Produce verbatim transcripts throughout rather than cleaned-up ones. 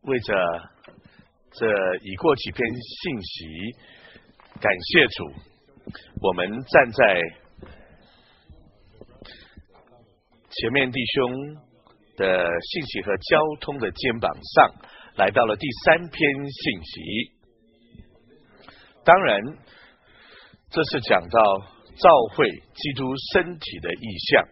为着这已过几篇信息，感谢主，我们站在前面弟兄的信息和交通的肩膀上，来到了第三篇信息。当然，这是讲到召会基督身体的意象。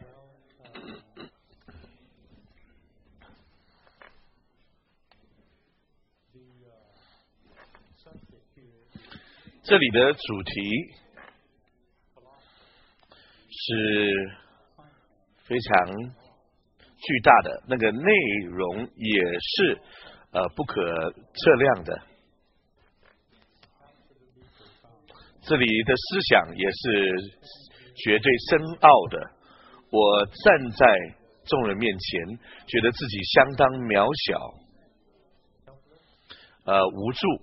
这里的主题是非常巨大的，那个内容也是呃不可测量的。这里的思想也是绝对深奥的。我站在众人面前，觉得自己相当渺小，呃无助，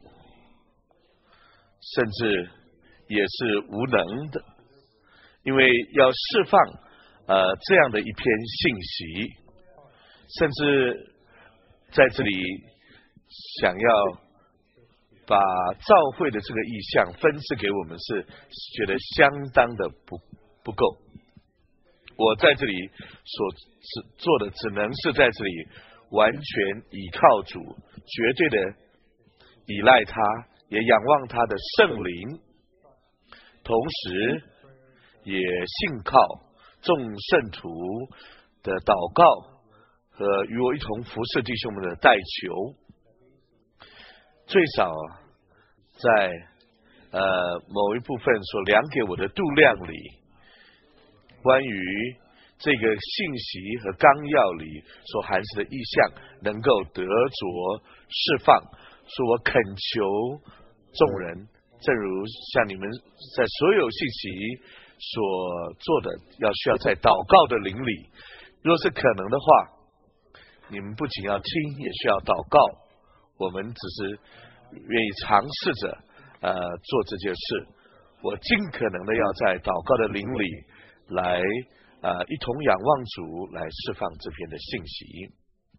甚至也是无能的，因为要释放呃这样的一篇信息，甚至在这里想要把召会的这个意象分赐给我们，是觉得相当的不不够。我在这里所做的，只能是在这里完全倚靠主，绝对的依赖他，也仰望他的圣灵，同时也信靠众圣徒的祷告和与我一同服侍弟兄们的代求。最少在呃某一部分所量给我的度量里，关于这个信息和纲要里所含示的意象，能够得着释放。说我恳求众人，正如像你们在所有信息所做的，要需要在祷告的灵里，若是可能的话，你们不仅要听，也需要祷告。我们只是愿意尝试着呃做这件事。我尽可能的要在祷告的灵里来呃一同仰望主，来释放这篇的信息。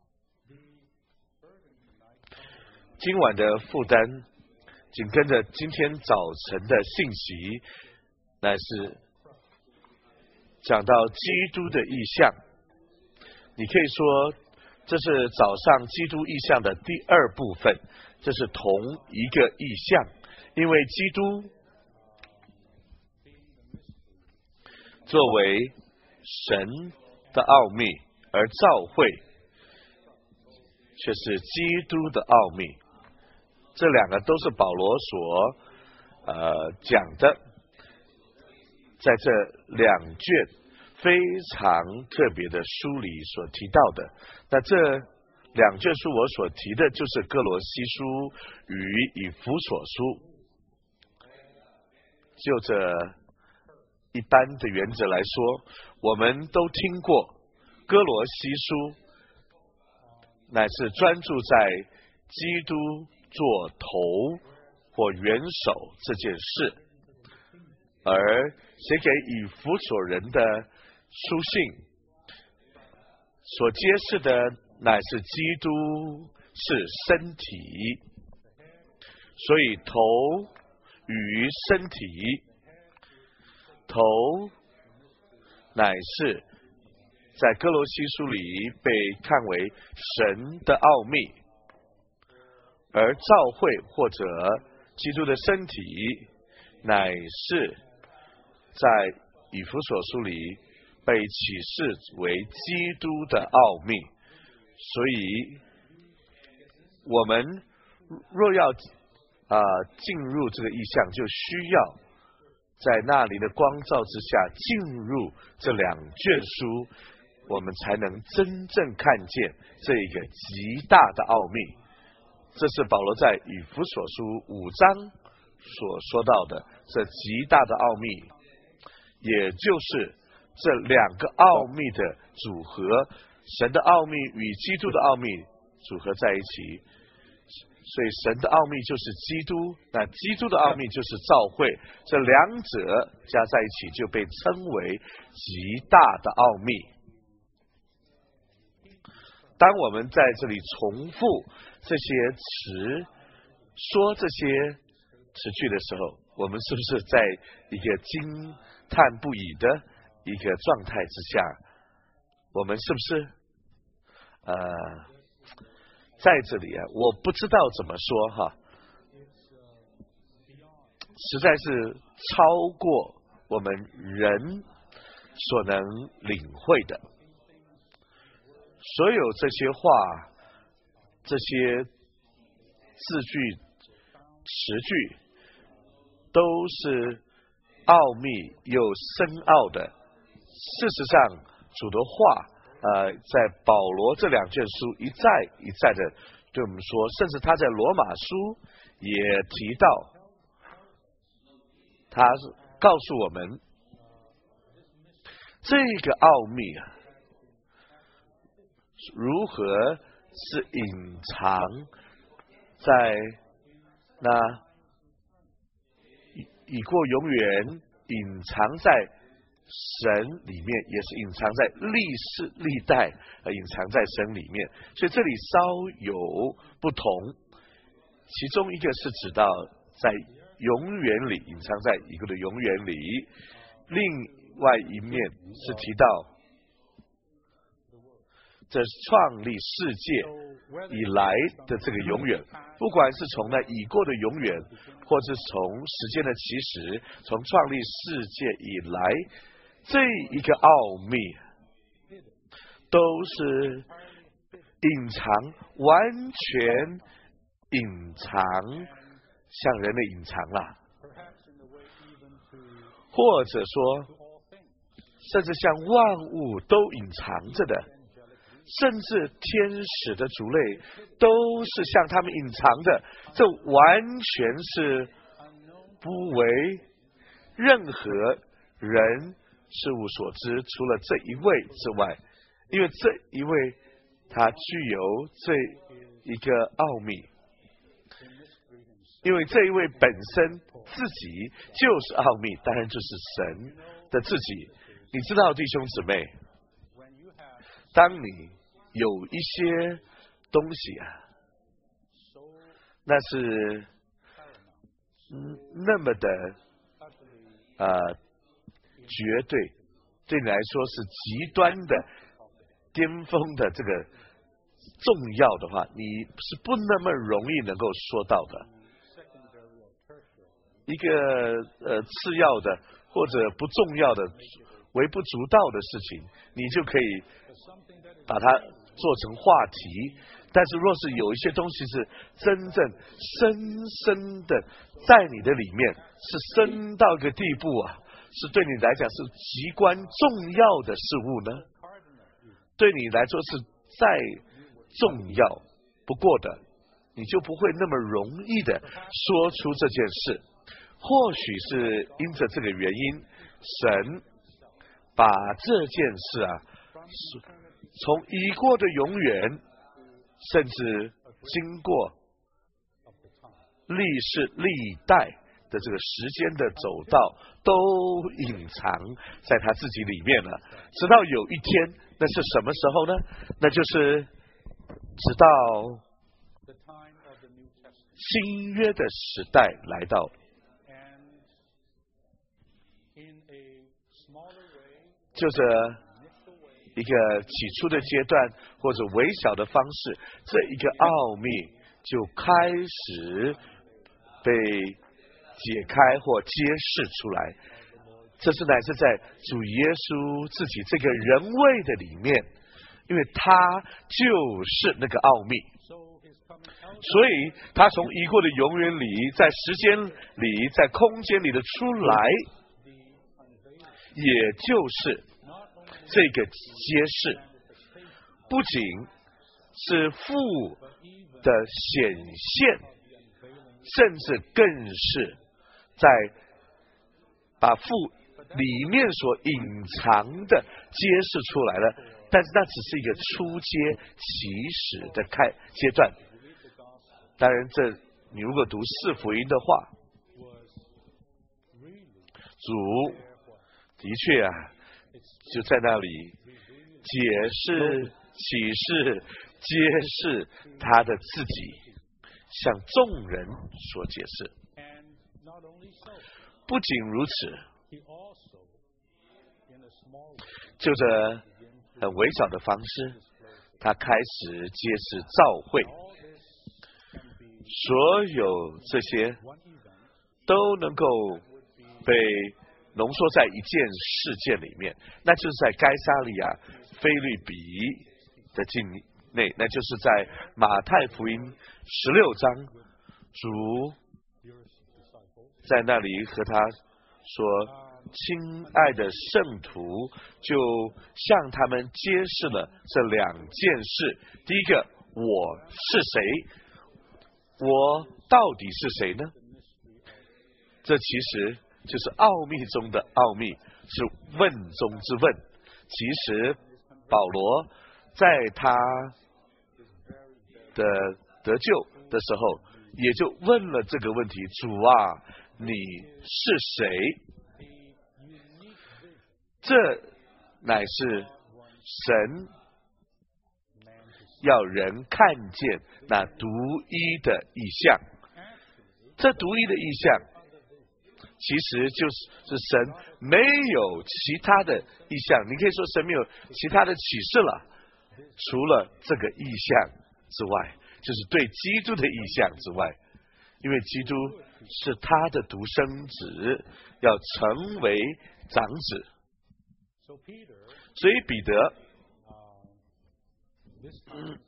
今晚的负担紧跟着今天早晨的信息，乃是讲到基督的意象。你可以说这是早上基督意象的第二部分，这是同一个意象，因为基督作为神的奥秘，而召会却是基督的奥秘。这两个都是保罗所呃讲的，在这两卷非常特别的书里所提到的。那这两卷书我所提的就是哥罗西书与以弗所书。就这一般的原则来说，我们都听过哥罗西书乃是专注在基督做头或元首这件事，而写给以弗所人的书信所揭示的乃是基督是身体，所以头与身体，头乃是在哥罗西书里被看为神的奥秘，而召会或者基督的身体乃是在以弗所书里被启示为基督的奥秘。所以我们若要啊、呃、进入这个意象，就需要在那里的光照之下进入这两卷书，我们才能真正看见这个极大的奥秘。这是保罗在以弗所书五章所说到的这极大的奥秘，也就是这两个奥秘的组合，神的奥秘与基督的奥秘组合在一起。所以神的奥秘就是基督，那基督的奥秘就是召会，这两者加在一起就被称为极大的奥秘。当我们在这里重复这些词，说这些词句的时候，我们是不是在一个惊叹不已的一个状态之下？我们是不是呃，在这里啊，我不知道怎么说哈，实在是超过我们人所能领会的。所有这些话，这些字句、词句，都是奥秘又深奥的。事实上，主的话，呃，在保罗这两卷书一再一再的对我们说，甚至他在罗马书也提到，他是告诉我们这个奥秘啊，如何是隐藏在那已已过永远，隐藏在神里面，也是隐藏在历世历代，呃，隐藏在神里面。所以这里稍有不同，其中一个是指到在永远里，隐藏在一个的永远里，另外一面是提到这创立世界以来的这个永远，不管是从那已过的永远，或是从时间的起始，从创立世界以来，这一个奥秘都是隐藏，完全隐藏，像人的隐藏啦，或者说甚至像万物都隐藏着的，甚至天使的族类都是向他们隐藏的，这完全是不为任何人事物所知，除了这一位之外，因为这一位他具有这一个奥秘，因为这一位本身自己就是奥秘，当然就是神的自己。你知道弟兄姊妹，当你有一些东西啊，那是嗯那么的呃绝对，对你来说是极端的巅峰的这个重要的话，你是不那么容易能够说到的。一个呃次要的或者不重要的微不足道的事情，你就可以把它做成话题。但是若是有一些东西是真正深深的在你的里面，是深到一个地步啊，是对你来讲是极关重要的事物呢，对你来说是再重要不过的，你就不会那么容易的说出这件事。或许是因着这个原因，神把这件事啊，从已过的永远，甚至经过历世历代的这个时间的走道，都隐藏在他自己里面了。直到有一天，那是什么时候呢？那就是直到新约的时代来到，就是一个起初的阶段或者微小的方式，这一个奥秘就开始被解开或揭示出来。这是乃是在主耶稣自己这个人位的里面，因为他就是那个奥秘，所以他从已过的永远里，在时间里，在空间里的出来，也就是这个揭示，不仅是父的显现，甚至更是在把父里面所隐藏的揭示出来了。但是那只是一个初阶起始的开阶段。当然这你如果读四福音的话，主的确啊就在那里解释启示揭示他的自己，向众人所解释。不仅如此，就着很微小的方式，他开始揭示召会。所有这些都能够被浓缩在一件事件里面，那就是在该撒利亚腓立比的境内，那就是在马太福音十六章，主在那里和他说，亲爱的圣徒，就向他们揭示了这两件事。第一个，我是谁？我到底是谁呢？这其实就是奥秘中的奥秘，是问中之问。其实保罗在他的得救的时候，也就问了这个问题：主啊，你是谁？这乃是神要人看见那独一的意象。这独一的意象其实就是神没有其他的意象，你可以说神没有其他的启示了，除了这个意象之外，就是对基督的意象之外，因为基督是他的独生子，要成为长子。所以彼得嗯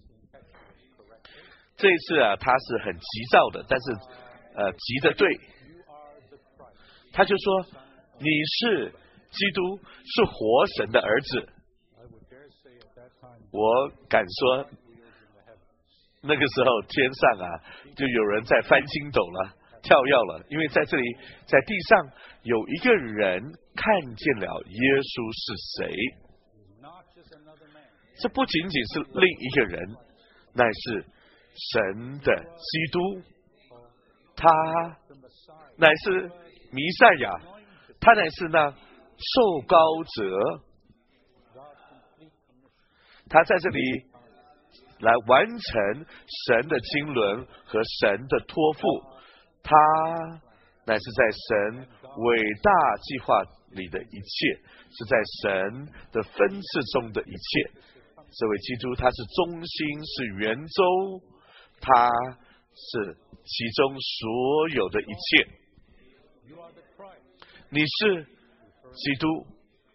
这一次啊，他是很急躁的，但是呃急得对，他就说你是基督，是活神的儿子。我敢说那个时候天上啊就有人在翻筋斗了，跳跃了，因为在这里在地上有一个人看见了耶稣是谁。这不仅仅是另一个人，乃是神的基督，他乃是弥赛亚，他乃是那受膏者，他在这里来完成神的经纶和神的托付，他乃是在神伟大计划里的一切，是在神的分赐中的一切。这位基督他是中心，是圆周，他是其中所有的一切。你是基督，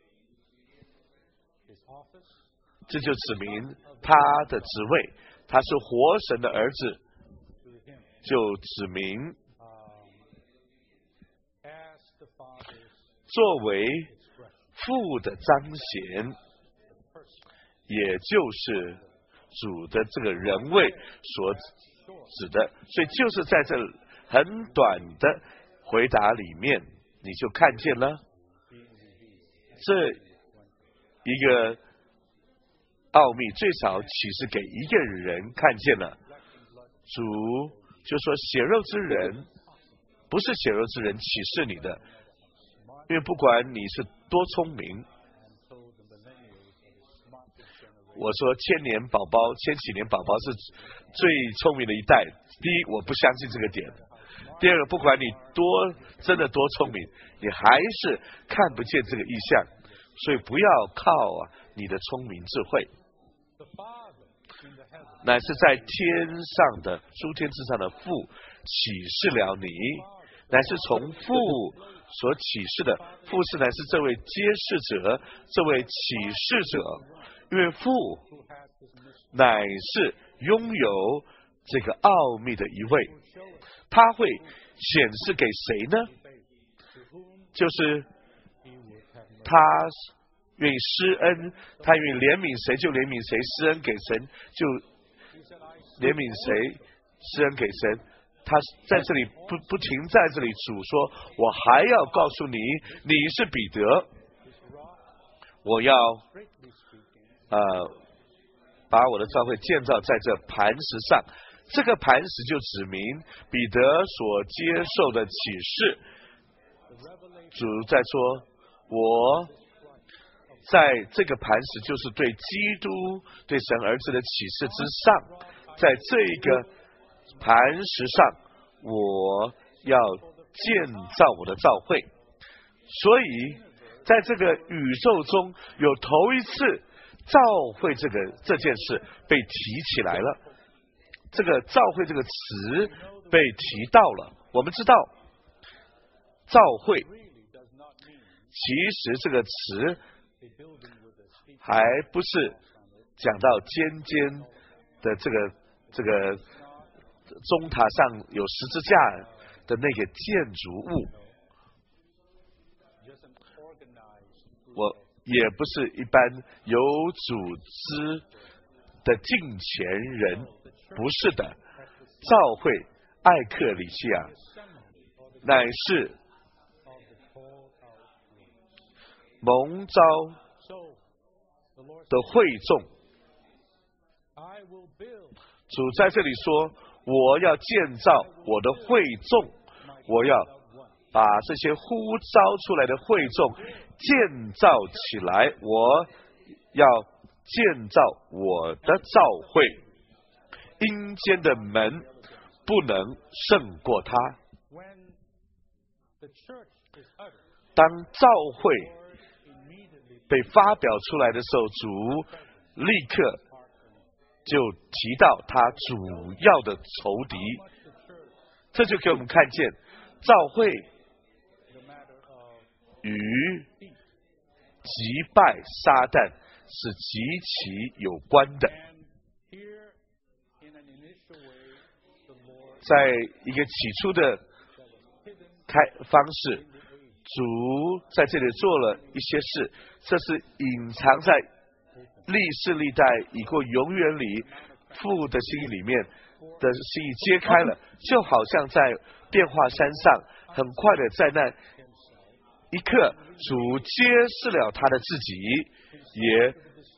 这就指明他的职位，他是活神的儿子，就指明作为父的彰显，也就是主的这个人位所指的。所以就是在这很短的回答里面，你就看见了这一个奥秘，最少启示给一个人看见了。主就说血肉之人不是血肉之人启示你的，因为不管你是多聪明，我说千年宝宝千禧年宝宝是最聪明的一代，第一我不相信这个点，第二个不管你多真的多聪明，你还是看不见这个意象，所以不要靠啊你的聪明智慧，乃是在天上的诸天之上的父启示了你，乃是从父所启示的，父是乃是这位揭示者，这位启示者，因为父乃是拥有这个奥秘的一位，他会显示给谁呢？就是他愿意施恩，他愿意怜悯谁就怜悯谁，施恩给神就怜悯谁，施恩给神。他在这里不不停在这里，主说我还要告诉你，你是彼得，我要呃把我的教会建造在这磐石上。这个磐石就指明彼得所接受的启示。主在说，我在这个磐石，就是对基督、对神儿子的启示之上，在这个磐石上，我要建造我的教会。所以在这个宇宙中有头一次教会这个这件事被提起来了，这个教会这个词被提到了。我们知道教会其实这个词还不是讲到尖尖的这个这个钟塔上有十字架的那个建筑物，我也不是一般有组织的敬虔人，不是的。教会艾克里西亚乃是蒙召的会众。主在这里说，我要建造我的会众，我要把这些呼召出来的会众建造起来，我要建造我的教会，阴间的门不能胜过它。当教会被发表出来的时候，主立刻就提到他主要的仇敌，这就给我们看见教会与击败撒旦是极其有关的。在一个起初的开方式，主在这里做了一些事，这是隐藏在历世历代已过永远里父的心意里面的心意揭开了，就好像在变化山上，很快的在那一刻，主揭示了他的自己，也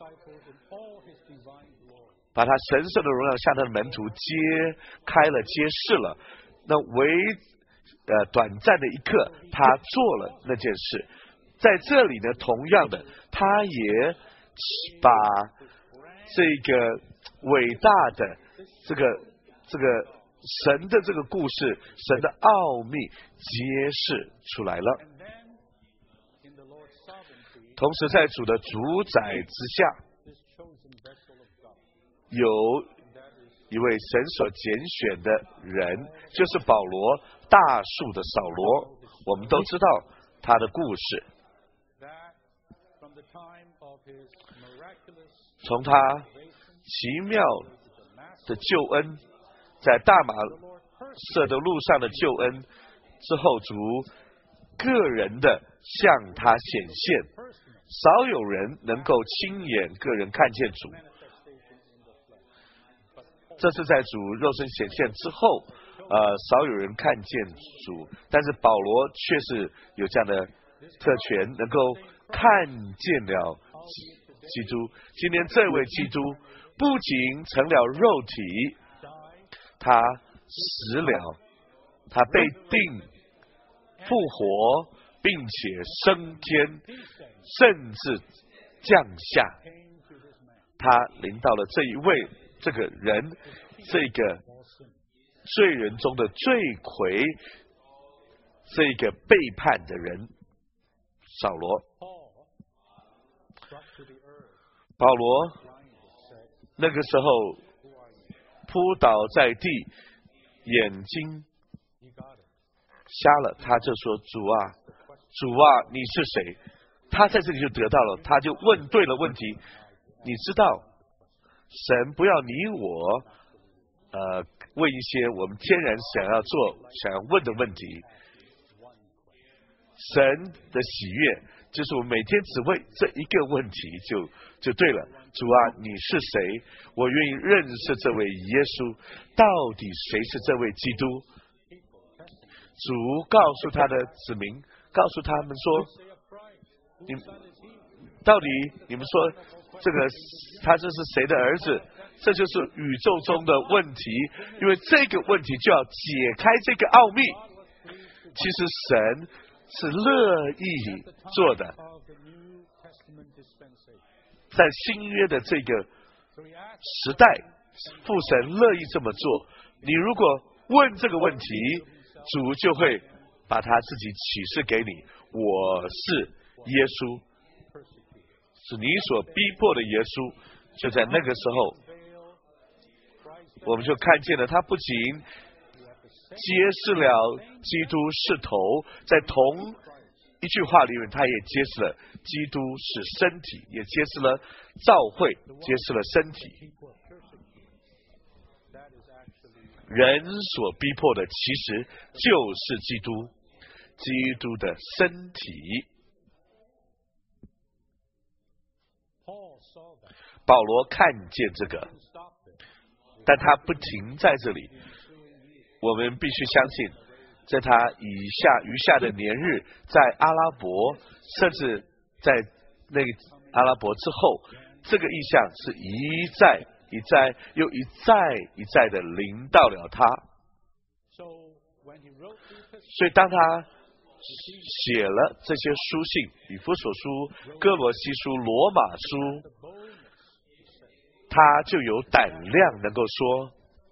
把他神圣的荣耀向他的门徒揭开了，揭示了。那为呃短暂的一刻，他做了那件事。在这里呢，同样的，他也把这个伟大的这个这个神的这个故事，神的奥秘揭示出来了。同时，在主的主宰之下，有一位神所拣选的人，就是保罗，大树的扫罗。我们都知道他的故事。从他奇妙的救恩，在大马色的路上的救恩之后，主个人的向他显现，少有人能够亲眼个人看见主。这是在主肉身显现之后，呃，少有人看见主，但是保罗却是有这样的特权，能够看见了基督。今天这位基督不仅成了肉体，他死了，他被定复活，并且升天，甚至降下，他临到了这一位这个人，这个罪人中的罪魁，这个背叛的人扫罗。保罗那个时候扑倒在地，眼睛瞎了，他就说，主啊主啊你是谁？他在这里就得到了，他就问对了问题。你知道神不要你我呃问一些我们天然想要做想要问的问题，神的喜悦就是我们每天只问这一个问题就就对了。主啊你是谁？我愿意认识这位耶稣，到底谁是这位基督？主告诉他的子民，告诉他们说，你到底你们说这个他这是谁的儿子？这就是宇宙中的问题，因为这个问题就要解开这个奥秘。其实神是乐意做的。在新约的这个时代，父神乐意这么做。你如果问这个问题，主就会把他自己启示给你。我是耶稣，是你所逼迫的耶稣。就在那个时候，我们就看见了他不仅揭示了基督是头，在同一句话里面，他也揭示了基督是身体，也揭示了召会，揭示了身体。人所逼迫的其实就是基督，基督的身体。保罗看见这个，但他不停在这里。我们必须相信，在他以下余下的年日，在阿拉伯，甚至在那个阿拉伯之后，这个意象是一再一再又一再一再的临到了他。所以当他写了这些书信，以弗所书、哥罗西书、罗马书，他就有胆量能够说，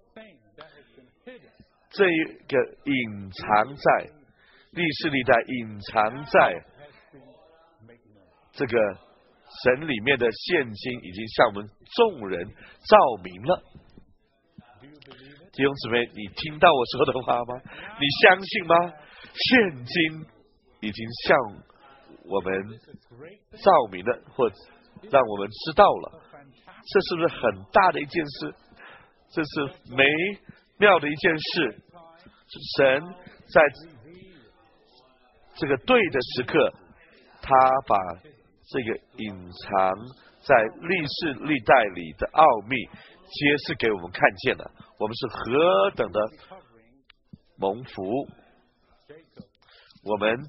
这个隐藏在历史历代隐藏在这个神里面的现今，已经向我们众人照明了。弟兄姊妹，你听到我说的话吗？你相信吗？现今已经向我们照明了，或让我们知道了。这是不是很大的一件事？这是美妙的一件事。神在这个对的时刻，他把这个隐藏在历史历代里的奥秘揭示给我们看见了。我们是何等的蒙福！我们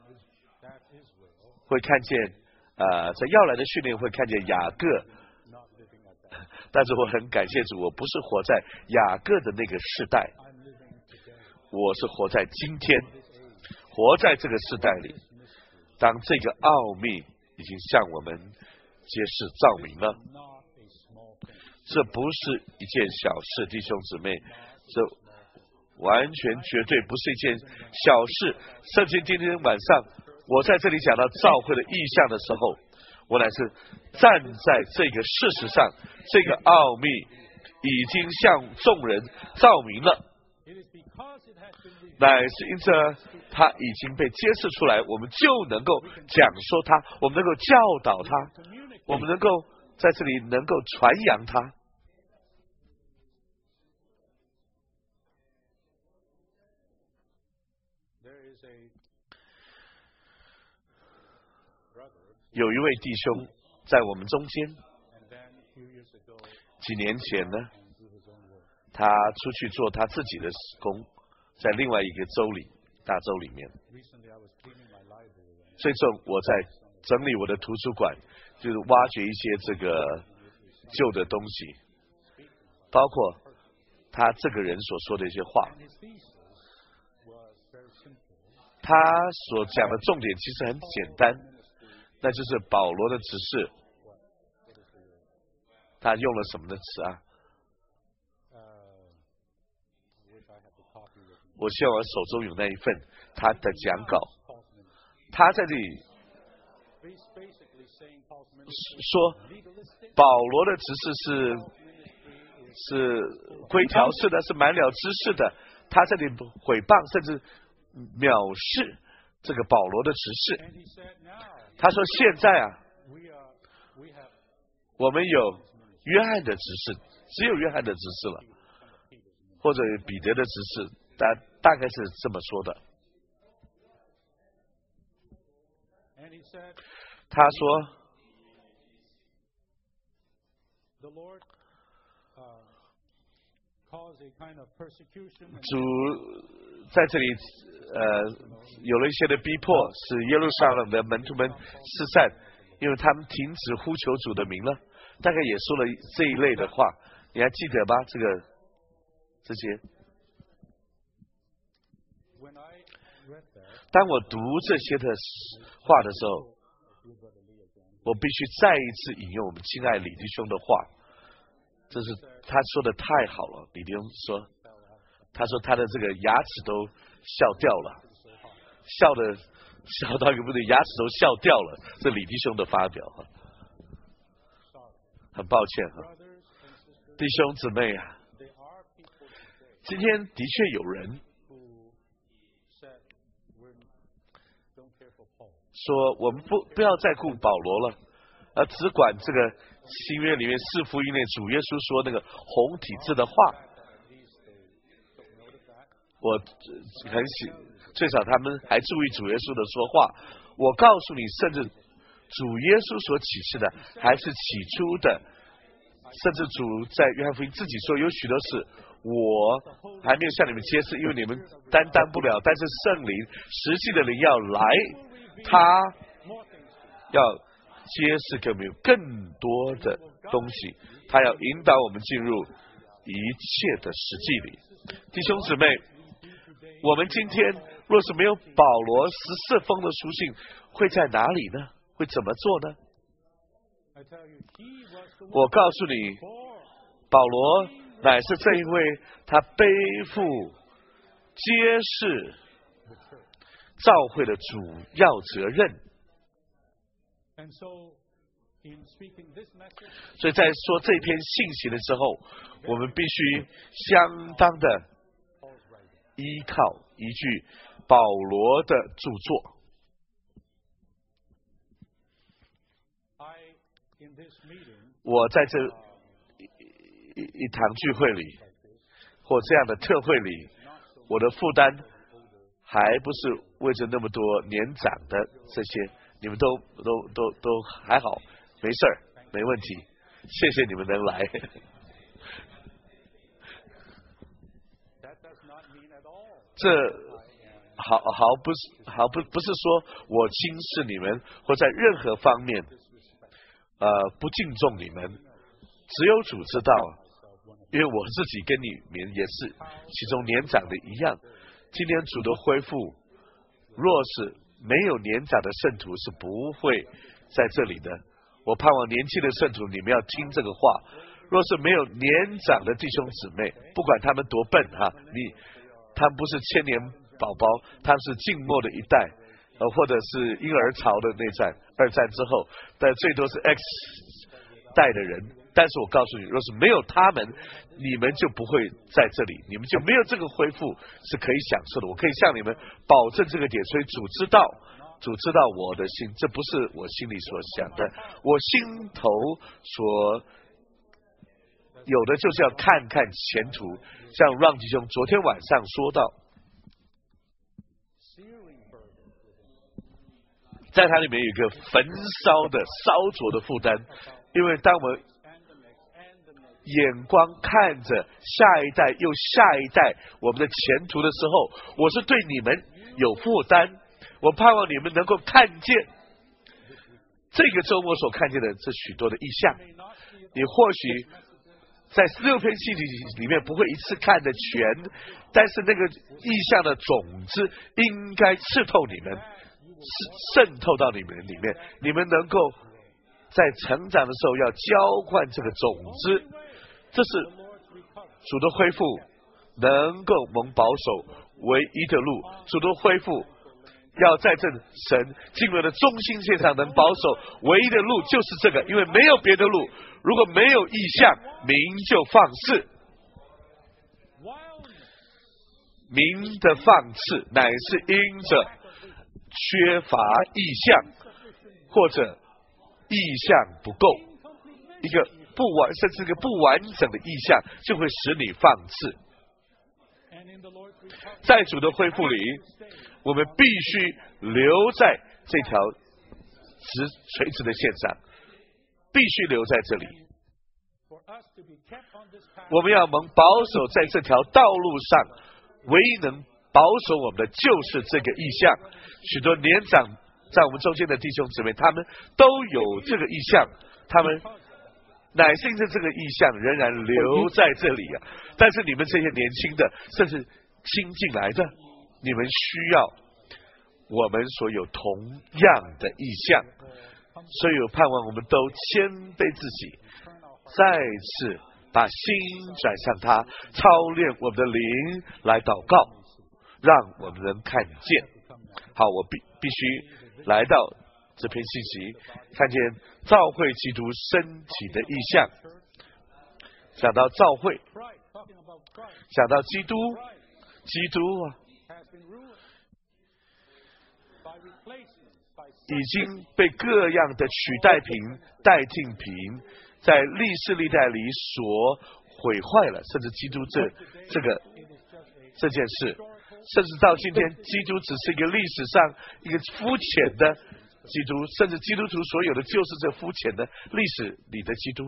会看见，呃，在要来的训练会看见雅各，但是我很感谢主，我不是活在雅各的那个世代，我是活在今天，活在这个世代里。当这个奥秘已经向我们揭示照明了，这不是一件小事，弟兄姊妹，这完全绝对不是一件小事。甚至今天晚上我在这里讲到召会的意象的时候，我乃是站在这个事实上，这个奥秘已经向众人照明了，乃是因着它已经被揭示出来，我们就能够讲说它，我们能够教导它，我们能够在这里能够传扬它。有一位弟兄在我们中间，几年前呢，他出去做他自己的工，在另外一个州里，大州里面。最终我在整理我的图书馆，就是挖掘一些这个旧的东西，包括他这个人所说的一些话。他所讲的重点其实很简单，那就是保罗的指示。他用了什么的词啊？我希望我手中有那一份他的讲稿。他在这里说，保罗的指示是是规条式的，是满了知识的。他这里毁谤甚至藐视这个保罗的指示。他说现在啊，我们有约翰的指示，只有约翰的指示了，或者彼得的指示，大大概是这么说的。他说主在这里呃有了一些的逼迫，使耶路撒冷的门徒们四散，因为他们停止呼求主的名了。大概也说了这一类的话，你还记得吧？这个这些当我读这些的话的时候，我必须再一次引用我们亲爱李弟兄的话。这是他说的太好了。李弟兄说，他说他的这个牙齿都笑掉了，笑的笑到一个不对，牙齿都笑掉了。这李弟兄的发表哈，很抱歉哈，弟兄姊妹啊，今天的确有人说我们不不要再顾保罗了，而只管这个新约里面四福音内主耶稣说那个红体字的话。我很喜，最少他们还注意主耶稣的说话。我告诉你，甚至主耶稣所启示的还是起初的，甚至主在约翰福音自己说有许多事我还没有向你们揭示，因为你们担当不了，但是圣灵实际的灵要来，他要揭示给我们有更多的东西，他要引导我们进入一切的实际里。弟兄姊妹，我们今天若是没有保罗十四封的书信，会在哪里呢？会怎么做呢？我告诉你，保罗乃是这一位，他背负揭示教会的主要责任。所以在说这篇信息的时候，我们必须相当的依靠依据保罗的著作。我在这一一堂聚会里或这样的特会里，我的负担还不是为着那么多年长的这些，你们都都都都还好，没事儿，没问题，谢谢你们能来。这好好不是好不不是说我轻视你们，或在任何方面呃不敬重你们，只有主知道，因为我自己跟你们也是其中年长的一样。今天主的恢复，若是没有年长的圣徒是不会在这里的。我盼望年轻的圣徒你们要听这个话，若是没有年长的弟兄姊妹，不管他们多笨哈，你他们不是千年宝宝，他们是静默的一代，呃，或者是婴儿潮的那战，二战之后，但最多是 X 代的人。但是我告诉你，若是没有他们，你们就不会在这里，你们就没有这个恢复是可以享受的。我可以向你们保证这个点，所以主知道，主知道我的心，这不是我心里所想的，我心头所有的就是要看看前途。像让弟兄昨天晚上说到，在它里面有一个焚烧的烧灼的负担，因为当我们眼光看着下一代又下一代我们的前途的时候，我是对你们有负担。我盼望你们能够看见这个周末所看见的这许多的意象。你或许在十六篇信息里面不会一次看得全，但是那个意象的种子应该刺透你们，渗透到你们里面，你们能够在成长的时候要浇灌这个种子。这是主的恢复能够蒙保守唯一的路。主的恢复要在这神经纶的中心线上能保守唯一的路，就是这个，因为没有别的路。如果没有意象，民就放肆。民的放肆乃是因着缺乏意象，或者意象不够，一个不完甚至一个不完整的意象就会使你放肆。在主的恢复里，我们必须留在这条直垂直的线上，必须留在这里。我们要蒙保守在这条道路上，唯一能保守我们的就是这个意象。许多年长在我们中间的弟兄姊妹，他们都有这个意象，他们乃是因着这个意象仍然留在这里啊。但是你们这些年轻的，甚至新进来的，你们需要我们所有同样的意向，所以有盼望，我们都谦卑自己，再次把心转向他，操练我们的灵来祷告，让我们能看见。好，我必必须来到这篇信息，看见召会基督身体的意象。讲到召会，讲到基督，基督啊，已经被各样的取代品、代替品，在历世历代里所毁坏了，甚至基督这这个这件事，甚至到今天，基督只是一个历史上一个肤浅的基督，甚至基督徒所有的就是这肤浅的历史里的基督。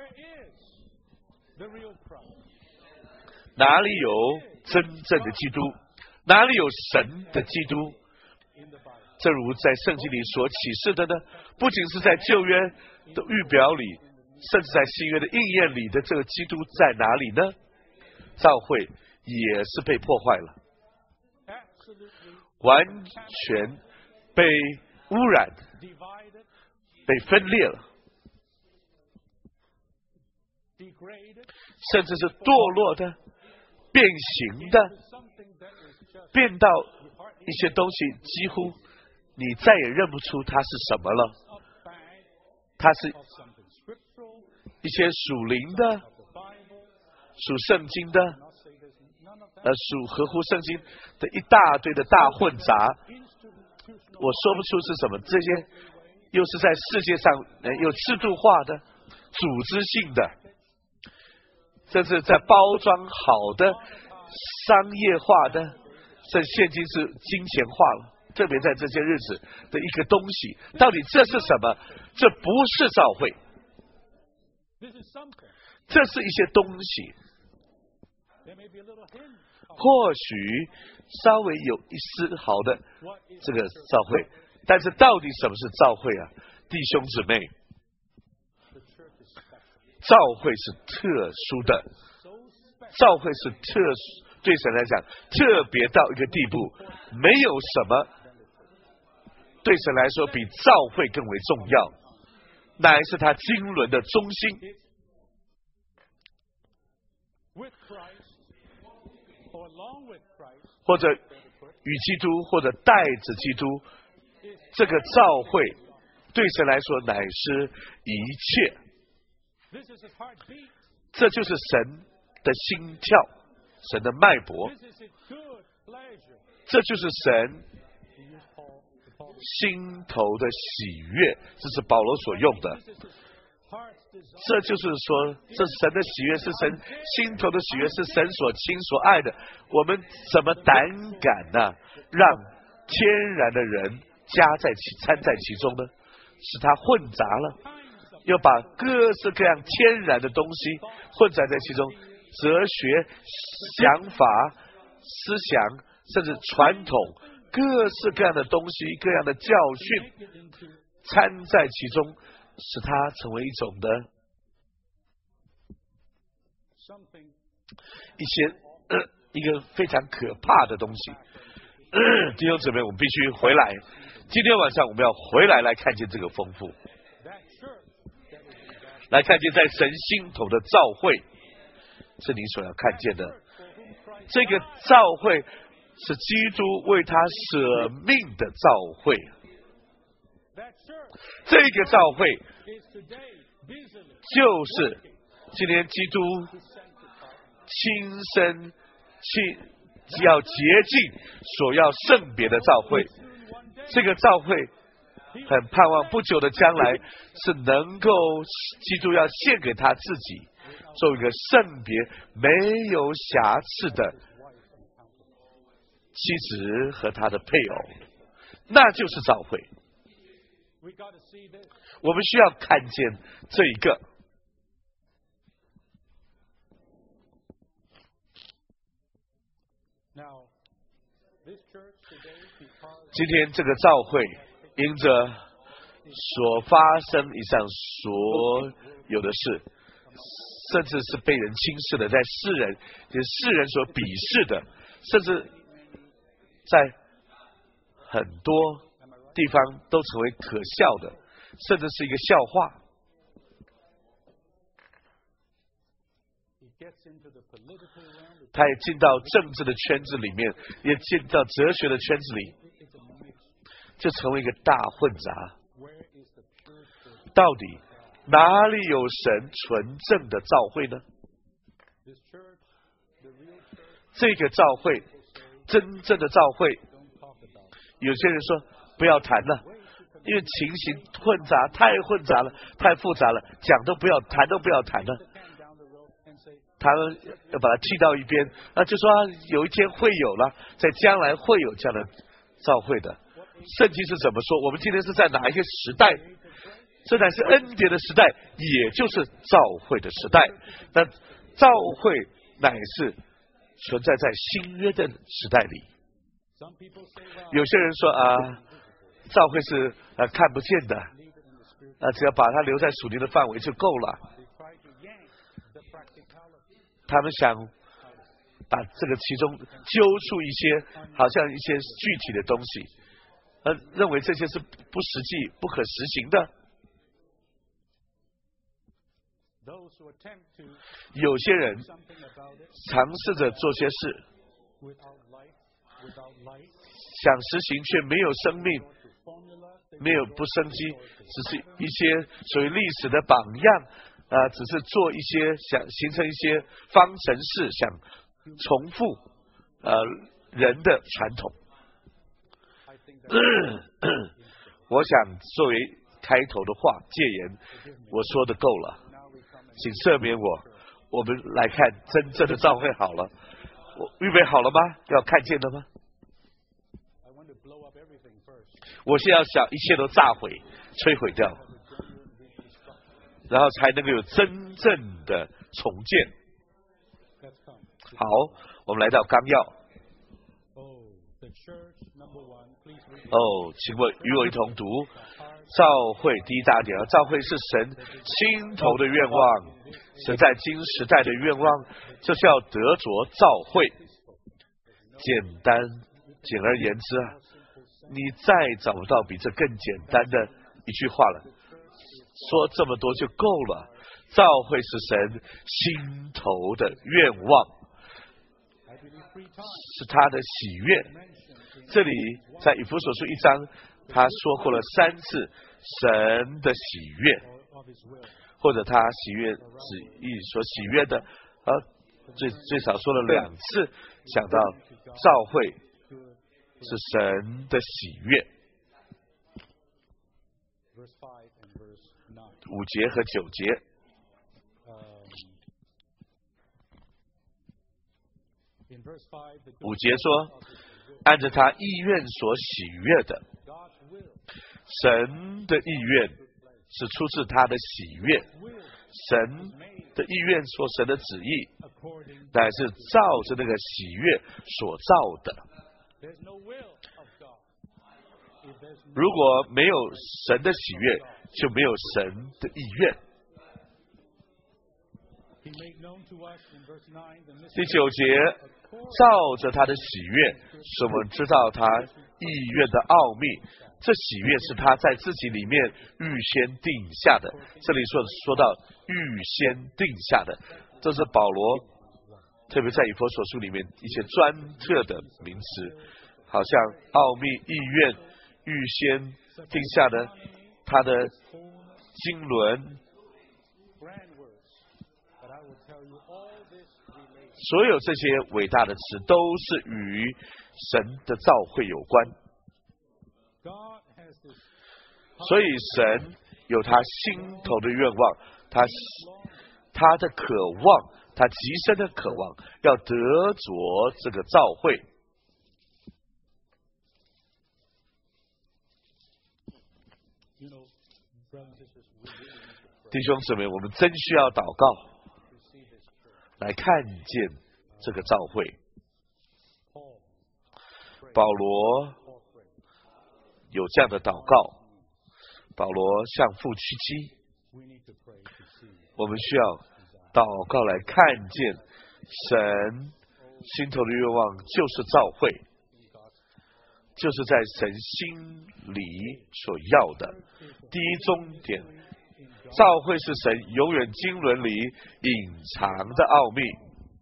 哪里有真正的基督？哪里有神的基督？正如在圣经里所启示的呢，不仅是在旧约的预表里，甚至在新约的应验里的这个基督在哪里呢？教会也是被破坏了，完全被污染，被分裂了，甚至是堕落的、变形的，变到一些东西几乎你再也认不出它是什么了。它是一些属灵的、属圣经的、呃，属合乎圣经的一大堆的大混杂。我说不出是什么，这些又是在世界上呃有制度化的、组织性的，甚至在包装好的、商业化的，甚至现今是金钱化了。特别在这些日子的一个东西，到底这是什么？这不是教会，这是一些东西。或许稍微有一丝毫的这个教会，但是到底什么是教会啊？弟兄姊妹，教会是特殊的，教会是特殊，对神来讲特别到一个地步，没有什么对神来说比教会更为重要，乃是他经纶的中心。或者与基督，或者带着基督，这个教会对神来说乃是一切。这就是神的心跳，神的脉搏，这就是神心头的喜悦，这是保罗所用的。这就是说，这神的喜悦是神心头的喜悦，是神所亲所爱的。我们怎么胆敢呢、啊？让天然的人加在其掺在其中呢？使它混杂了，要把各式各样天然的东西混杂在其中，哲学、想法、思想，甚至传统，各式各样的东西，各样的教训掺在其中，使它成为一种的一些、呃、一个非常可怕的东西。呃、弟兄姊妹，我们必须回来。今天晚上我们要回来来看见这个丰富，来看见在神心头的召会，是你所要看见的。这个召会是基督为他舍命的召会，这个召会就是今天基督亲身亲要洁净所要圣别的召会。这个召会很盼望不久的将来是能够基督要献给他自己，做一个圣别没有瑕疵的妻子和他的配偶，那就是召会。我们需要看见这一个。今天这个召会因着所发生以上所有的事，甚至是被人轻视的，在世人世人所鄙视的，甚至在很多地方都成为可笑的，甚至是一个笑话。他也进到政治的圈子里面，也进到哲学的圈子里，就成为一个大混杂。到底哪里有神纯正的召会呢？这个召会，真正的召会，有些人说不要谈了，因为情形混杂，太混杂了，太复杂了，讲都不要谈，都不要谈了。他们要把它踢到一边，啊，就说、啊、有一天会有了，在将来会有这样的召会的。圣经是怎么说？我们今天是在哪一个时代？这乃是恩典的时代，也就是召会的时代。那召会乃是存在在新约的时代里。有些人说啊，召会是呃看不见的，啊，只要把它留在属灵的范围就够了。他们想把这个其中揪出一些好像一些具体的东西，呃，认为这些是不实际、不可实行的。有些人尝试着做些事，想实行却没有生命，没有不生机，只是一些属于历史的榜样。呃，只是做一些想形成一些方程式，想重复呃人的传统。我想作为开头的话戒言，我说的够了，请赦免我。我们来看真正的召会好了，我预备好了吗？要看见了吗？我先要想一切都炸毁、摧毁掉。然后才能够有真正的重建。好，我们来到纲要。哦，请问与我一同读召会第一大点。召会是神心头的愿望，神在今时代的愿望，就是要得着召会。简单，简而言之啊，你再找不到比这更简单的一句话了。说这么多就够了。召会是神心头的愿望，是他的喜悦。这里在以弗所书一章，他说过了三次神的喜悦，或者他喜悦旨意所喜悦的，呃，最最少说了两次，讲到召会是神的喜悦。五节和九节，五节说，按着他意愿所喜悦的，神的意愿是出自他的喜悦，神的意愿说神的旨意，乃是照着那个喜悦所造的。如果没有神的喜悦，就没有神的意愿。第九节，照着他的喜悦，使我们知道他意愿的奥秘。这喜悦是他在自己里面预先定下的。这里说说到预先定下的，这是保罗特别在以弗所书里面一些专特的名词，好像奥秘、意愿、预先定下的，他的经纶，所有这些伟大的词都是与神的召会有关。所以神有他心头的愿望，他他的渴望，他极深的渴望，要得着这个召会。弟兄姊妹，我们真需要祷告，来看见这个召会。保罗有这样的祷告，保罗向父屈膝，我们需要祷告来看见神心头的愿望就是召会。 就是在神心里所要的第一终点。召会是神永远经纶里隐藏的奥秘，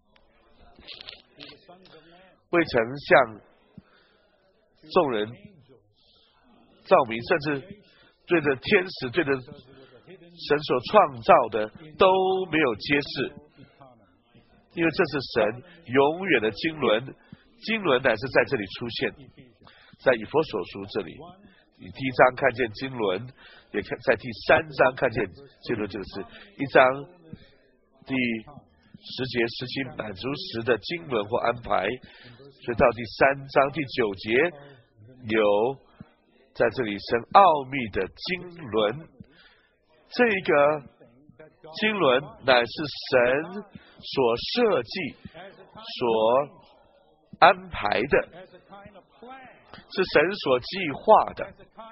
未曾向众人照明，甚至对着天使、对着神所创造的都没有揭示，因为这是神永远的经纶，经纶乃是在这里出现，在以弗所书这里，你第一章看见经纶，也看在第三章看见经纶这个词，一章第十节十七满足时的经纶或安排，所以到第三章第九节有在这里神奥秘的经纶，这个经纶乃是神所设计、所安排的，是神所计划的，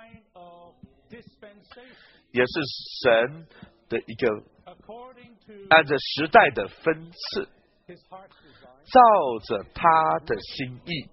也是神的一个按着时代的分次，照着他的心意，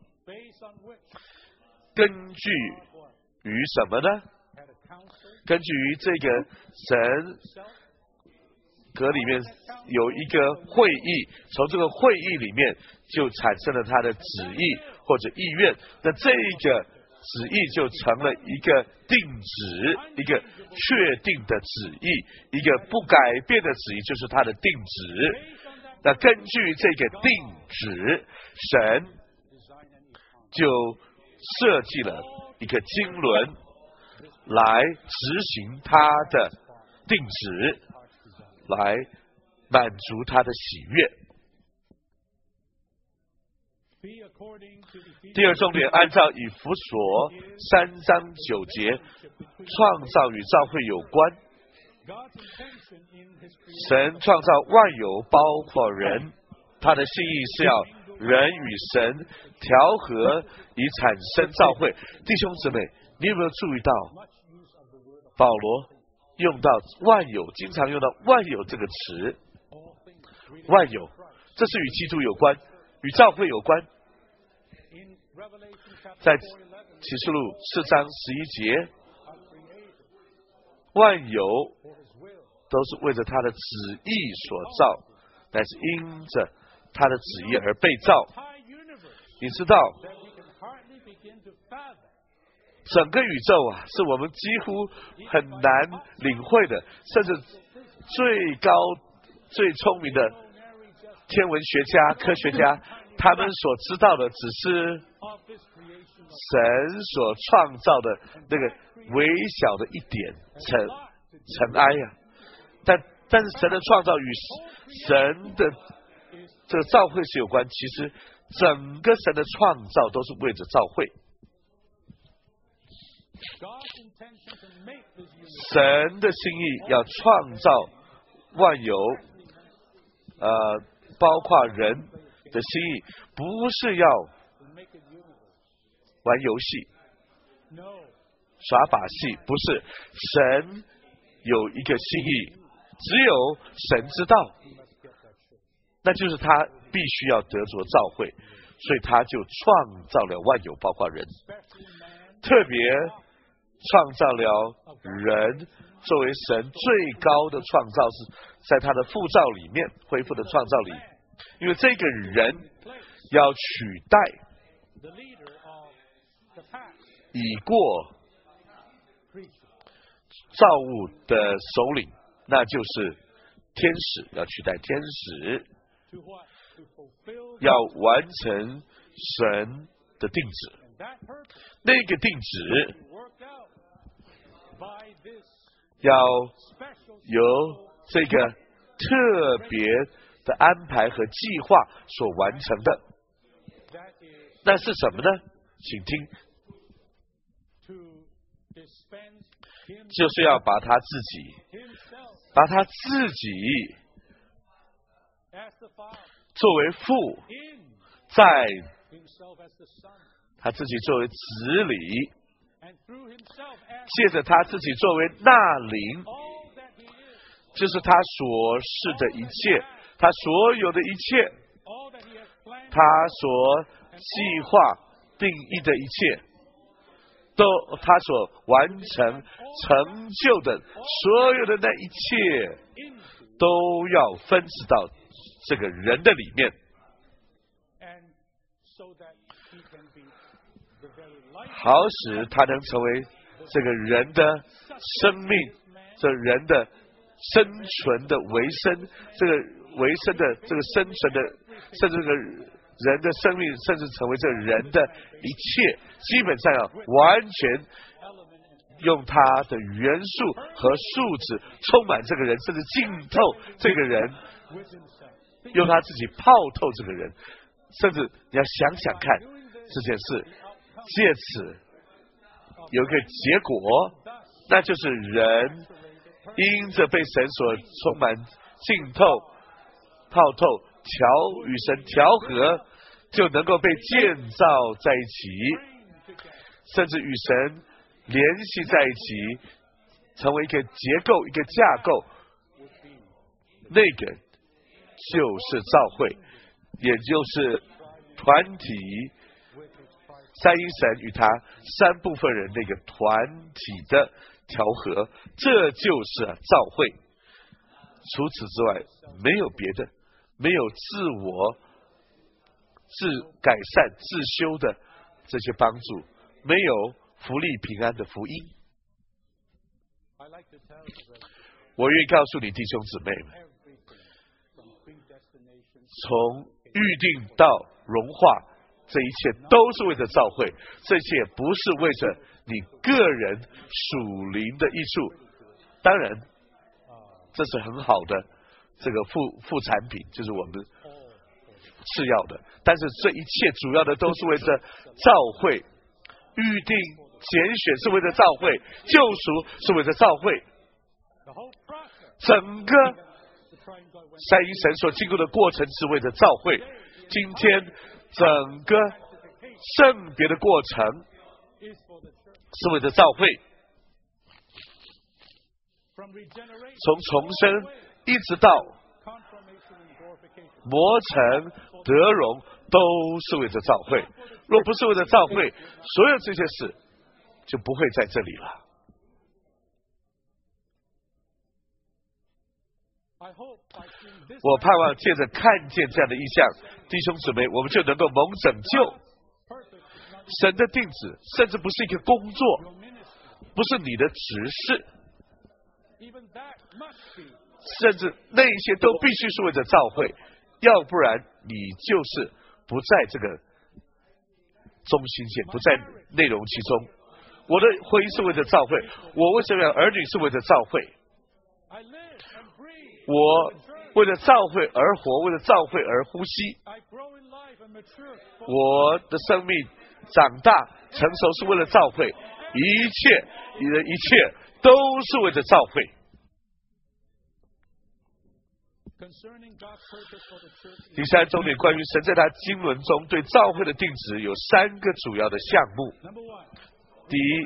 根据于什么呢？根据于这个神格里面有一个会议，从这个会议里面就产生了他的旨意或者意愿，那这个旨意就成了一个定旨，一个确定的旨意，一个不改变的旨意，就是他的定旨。那根据这个定旨，神就设计了一个经纶来执行他的定旨，来满足他的喜悦。第二重点，按照以弗所三章九节，创造与召会有关。神创造万有，包括人，他的心意是要人与神调和，以产生召会。弟兄姊妹，你有没有注意到保罗用到万有，经常用到万有这个词？万有，这是与基督有关，与召会有关。在启示录四章十一节，万有都是为着他的旨意所造，乃是因着他的旨意而被造。你知道整个宇宙啊，是我们几乎很难领会的，甚至最高最聪明的天文学家科学家，他们所知道的只是神所创造的那个微小的一点尘尘埃啊，但但是神的创造与神的这个召会是有关，其实整个神的创造都是为着召会。神的心意要创造万有，呃，包括人的心意，不是要玩游戏、耍把戏，不是。神有一个心意，只有神知道，那就是他必须要得着召会，所以他就创造了万有，包括人，特别创造了人作为神最高的创造，是在他的复造里面恢复的创造里，因为这个人要取代已过造物的首领，那就是天使，要取代天使，要完成神的定旨。那个定旨要由这个特别的安排和计划所完成的。那是什么呢？请听，就是要把他自己把他自己作为父，在他自己作为子里，借着他自己作为那灵，就是他所示的一切，他所有的一切，他所计划定义的一切， 都他所完成成就的所有的那一切，都要分赐到这个人的里面，好使他能成为这个人的生命，这人的生存的维生，这个维生的这个生存的，甚至这个人的生命，甚至成为这人的一切，基本上要完全用他的元素和素质充满这个人，甚至浸透这个人，用他自己泡透这个人，甚至你要想想看这件事，借此有一个结果，那就是人因着被神所充满、浸透、泡透、调与神调和，就能够被建造在一起，甚至与神联系在一起，成为一个结构、一个架构。那个就是教会，也就是团体，三一神与他三部分人那个团体的调和，这就是教会。除此之外，没有别的，没有自我自改善、自修的这些帮助，没有福利平安的福音。我愿意告诉你弟兄姊妹们，从预定到融化，这一切都是为着教会，这一切不是为着你个人属灵的益处。当然这是很好的这个副副产品，就是我们次要的，但是这一切主要的都是为着教会，预定拣选是为着教会，救赎是为着教会，整个三一神所经过的过程是为着教会。今天整个圣别的过程是为着教会，从重生一直到磨成得荣，都是为着教会。若不是为着教会，所有这些事就不会在这里了。我盼望借着看见这样的意象，弟兄姊妹，我们就能够蒙拯救。神的定旨甚至不是一个工作，不是你的职事，甚至那一些都必须是为着教会，要不然你就是不在这个中心线，不在内容其中。我的婚姻是为着教会，我为什么要儿女是为着教会，我为了教会而活，为了教会而呼吸，我的生命长大成熟是为了教会，一切你的一切都是为着教会。第三重点，关于神在他经纶中对教会的定旨有三个主要的项目。第一，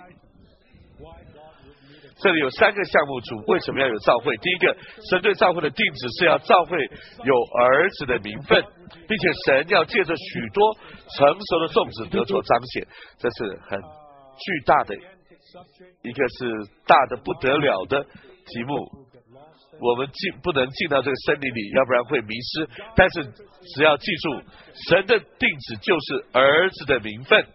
这里有三个项目，主为什么要有教会？第一个，神对教会的定旨是要教会有儿子的名分，并且神要借着许多成熟的种子得着彰显，这是很巨大的一个是大的不得了的题目。我们进不能进到这个森林里，要不然会迷失。但是只要记住，神的定旨就是儿子的名分，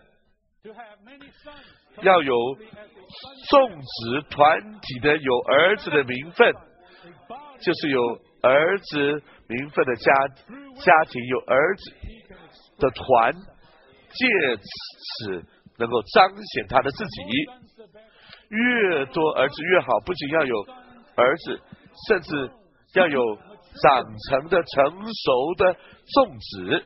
要有种植团体的有儿子的名分，就是有儿子名分的家家庭，有儿子的团，借此能够彰显他的自己。越多儿子越好，不仅要有儿子，甚至要有长成的成熟的种子，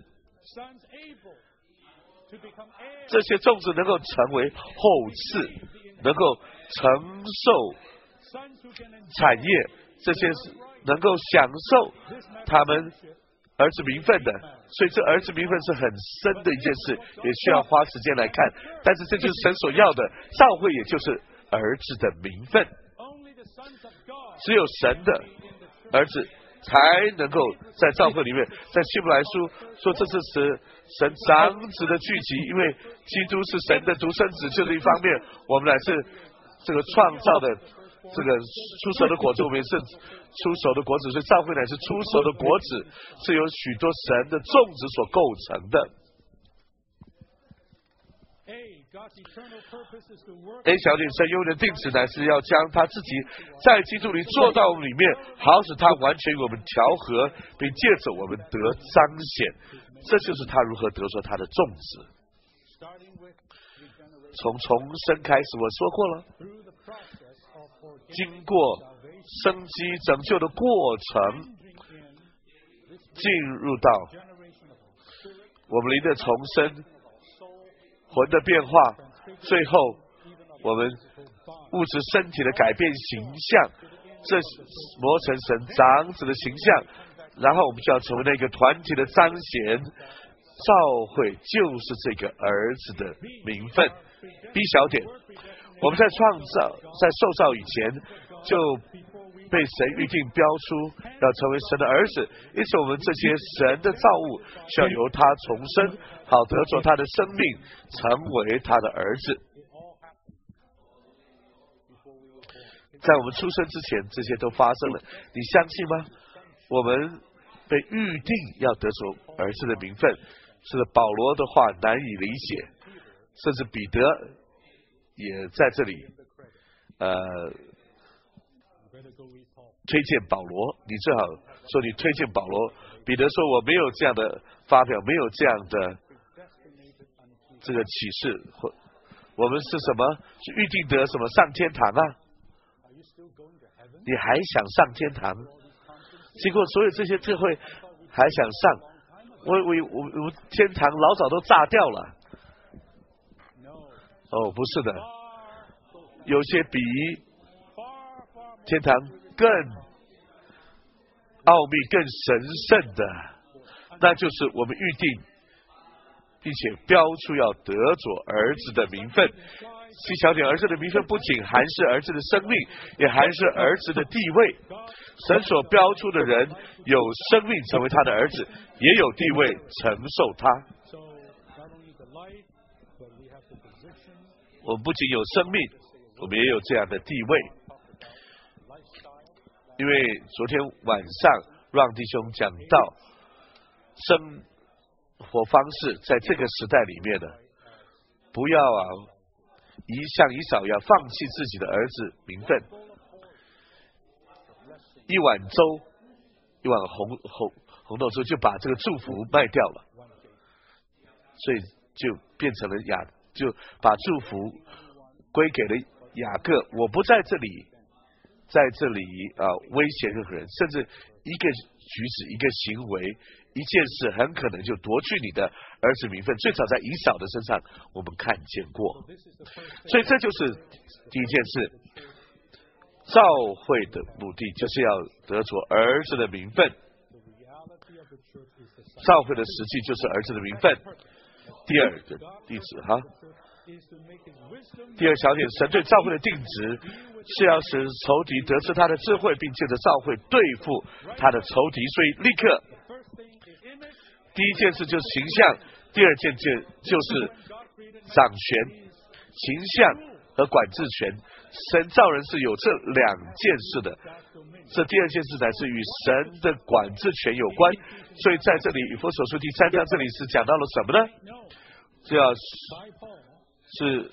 这些种子能够成为后嗣，能够承受产业，这些能够享受他们儿子名分的。所以这儿子名分是很深的一件事，也需要花时间来看，但是这就是神所要的，教会也就是儿子的名分。只有神的儿子才能够在教会里面，在希伯来书说这是神神长子的聚集，因为基督是神的独生子，就是一方面，我们乃是这个创造的这个出熟的果子，我们也是出熟的果子，所以教会乃是出熟的果子，是由许多神的种子所构成的。A 小点神永远的定旨乃是要将他自己在基督里做到我们里面，好使他完全与我们调和，并借着我们得彰显。这就是他如何得着他的种子。从重生开始，我说过了，经过生机拯救的过程，进入到我们灵的重生，魂的变化，最后我们物质身体的改变形象，这磨成神长子的形象，然后我们就要成为那个团体的彰显。教会就是这个儿子的名分。B 小点，我们在创造在受造以前就被神预定标出要成为神的儿子，因此我们这些神的造物需要由他重生，好得着他的生命，成为他的儿子。在我们出生之前，这些都发生了，你相信吗？我们被预定要得着儿子的名分，是保罗的话难以理解，甚至彼得也在这里呃推荐保罗，你最好说你推荐保罗。彼得说我没有这样的发表，没有这样的这个启示，我们是什么？是预定得什么上天堂啊？你还想上天堂？经过所有这些特会还想上？我我我我天堂老早都炸掉了。哦，不是的，有些比天堂更奥秘、更神圣的，那就是我们预定并且标出要得着儿子的名分。C小点，儿子的名分不仅含是儿子的生命，也含是儿子的地位。神所标出的人有生命成为他的儿子，也有地位承受他。我们不仅有生命，我们也有这样的地位。因为昨天晚上让弟兄讲到生活方式，在这个时代里面呢，不要啊一像以扫要放弃自己的儿子名分，一碗粥一碗红红红豆粥就把这个祝福卖掉了，所以就变成了雅，就把祝福归给了雅各。我不在这里在这里啊、呃、威胁任何人，甚至一个举止一个行为一件事很可能就夺去你的儿子名分，最早在以扫的身上我们看见过。所以这就是第一件事，教会的目的就是要得着儿子的名分，教会的实际就是儿子的名分。第二个例子哈，第二小点，神对教会的定旨是要使仇敌得知他的智慧，并借着教会对付他的仇敌，所以立刻第一件事就是形象，第二件事就是掌权，形象和管制权。神造人是有这两件事的，这第二件事乃是与神的管制权有关。所以在这里以弗所书第三章这里是讲到了什么呢？这要是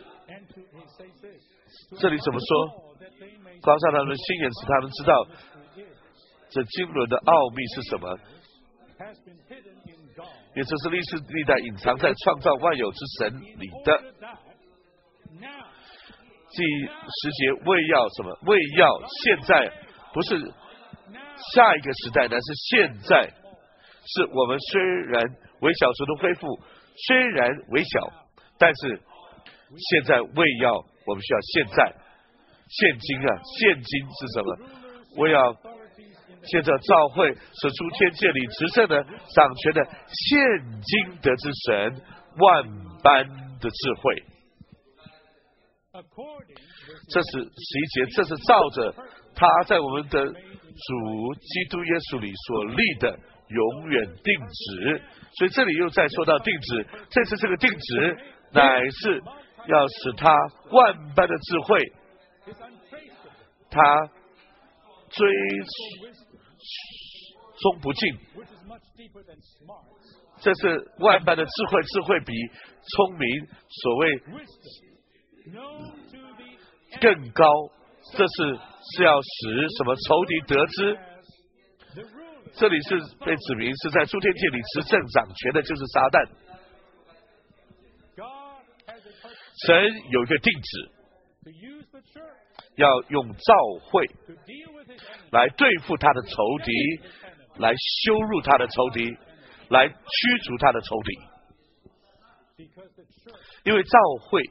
这里怎么说？光照他们的心眼，使他们知道这经纶的奥秘是什么。因为这是历世历代隐藏在创造万有之神里的。第十节，为要什么？为要现在，不是下一个时代，乃是现在。是我们虽然微小时的恢复，虽然微小，但是现在为要，我们需要现在现今啊，现今是什么？我要借着教会使诸天界里执政的掌权的现今得之神万般的智慧。这是十一节，这是照着他在我们的主基督耶稣里所立的永远定旨。所以这里又再说到定旨，这次这个定旨乃是要使他万般的智慧，他追踪不尽，这是万般的智慧，智慧比聪明所谓更高，这是是要使什么仇敌得知。这里是被指明是在诸天界里执政掌权的就是撒旦。神有一个定旨，要用召会来对付他的仇敌，来羞辱他的仇敌，来驱逐他的仇敌。因为召会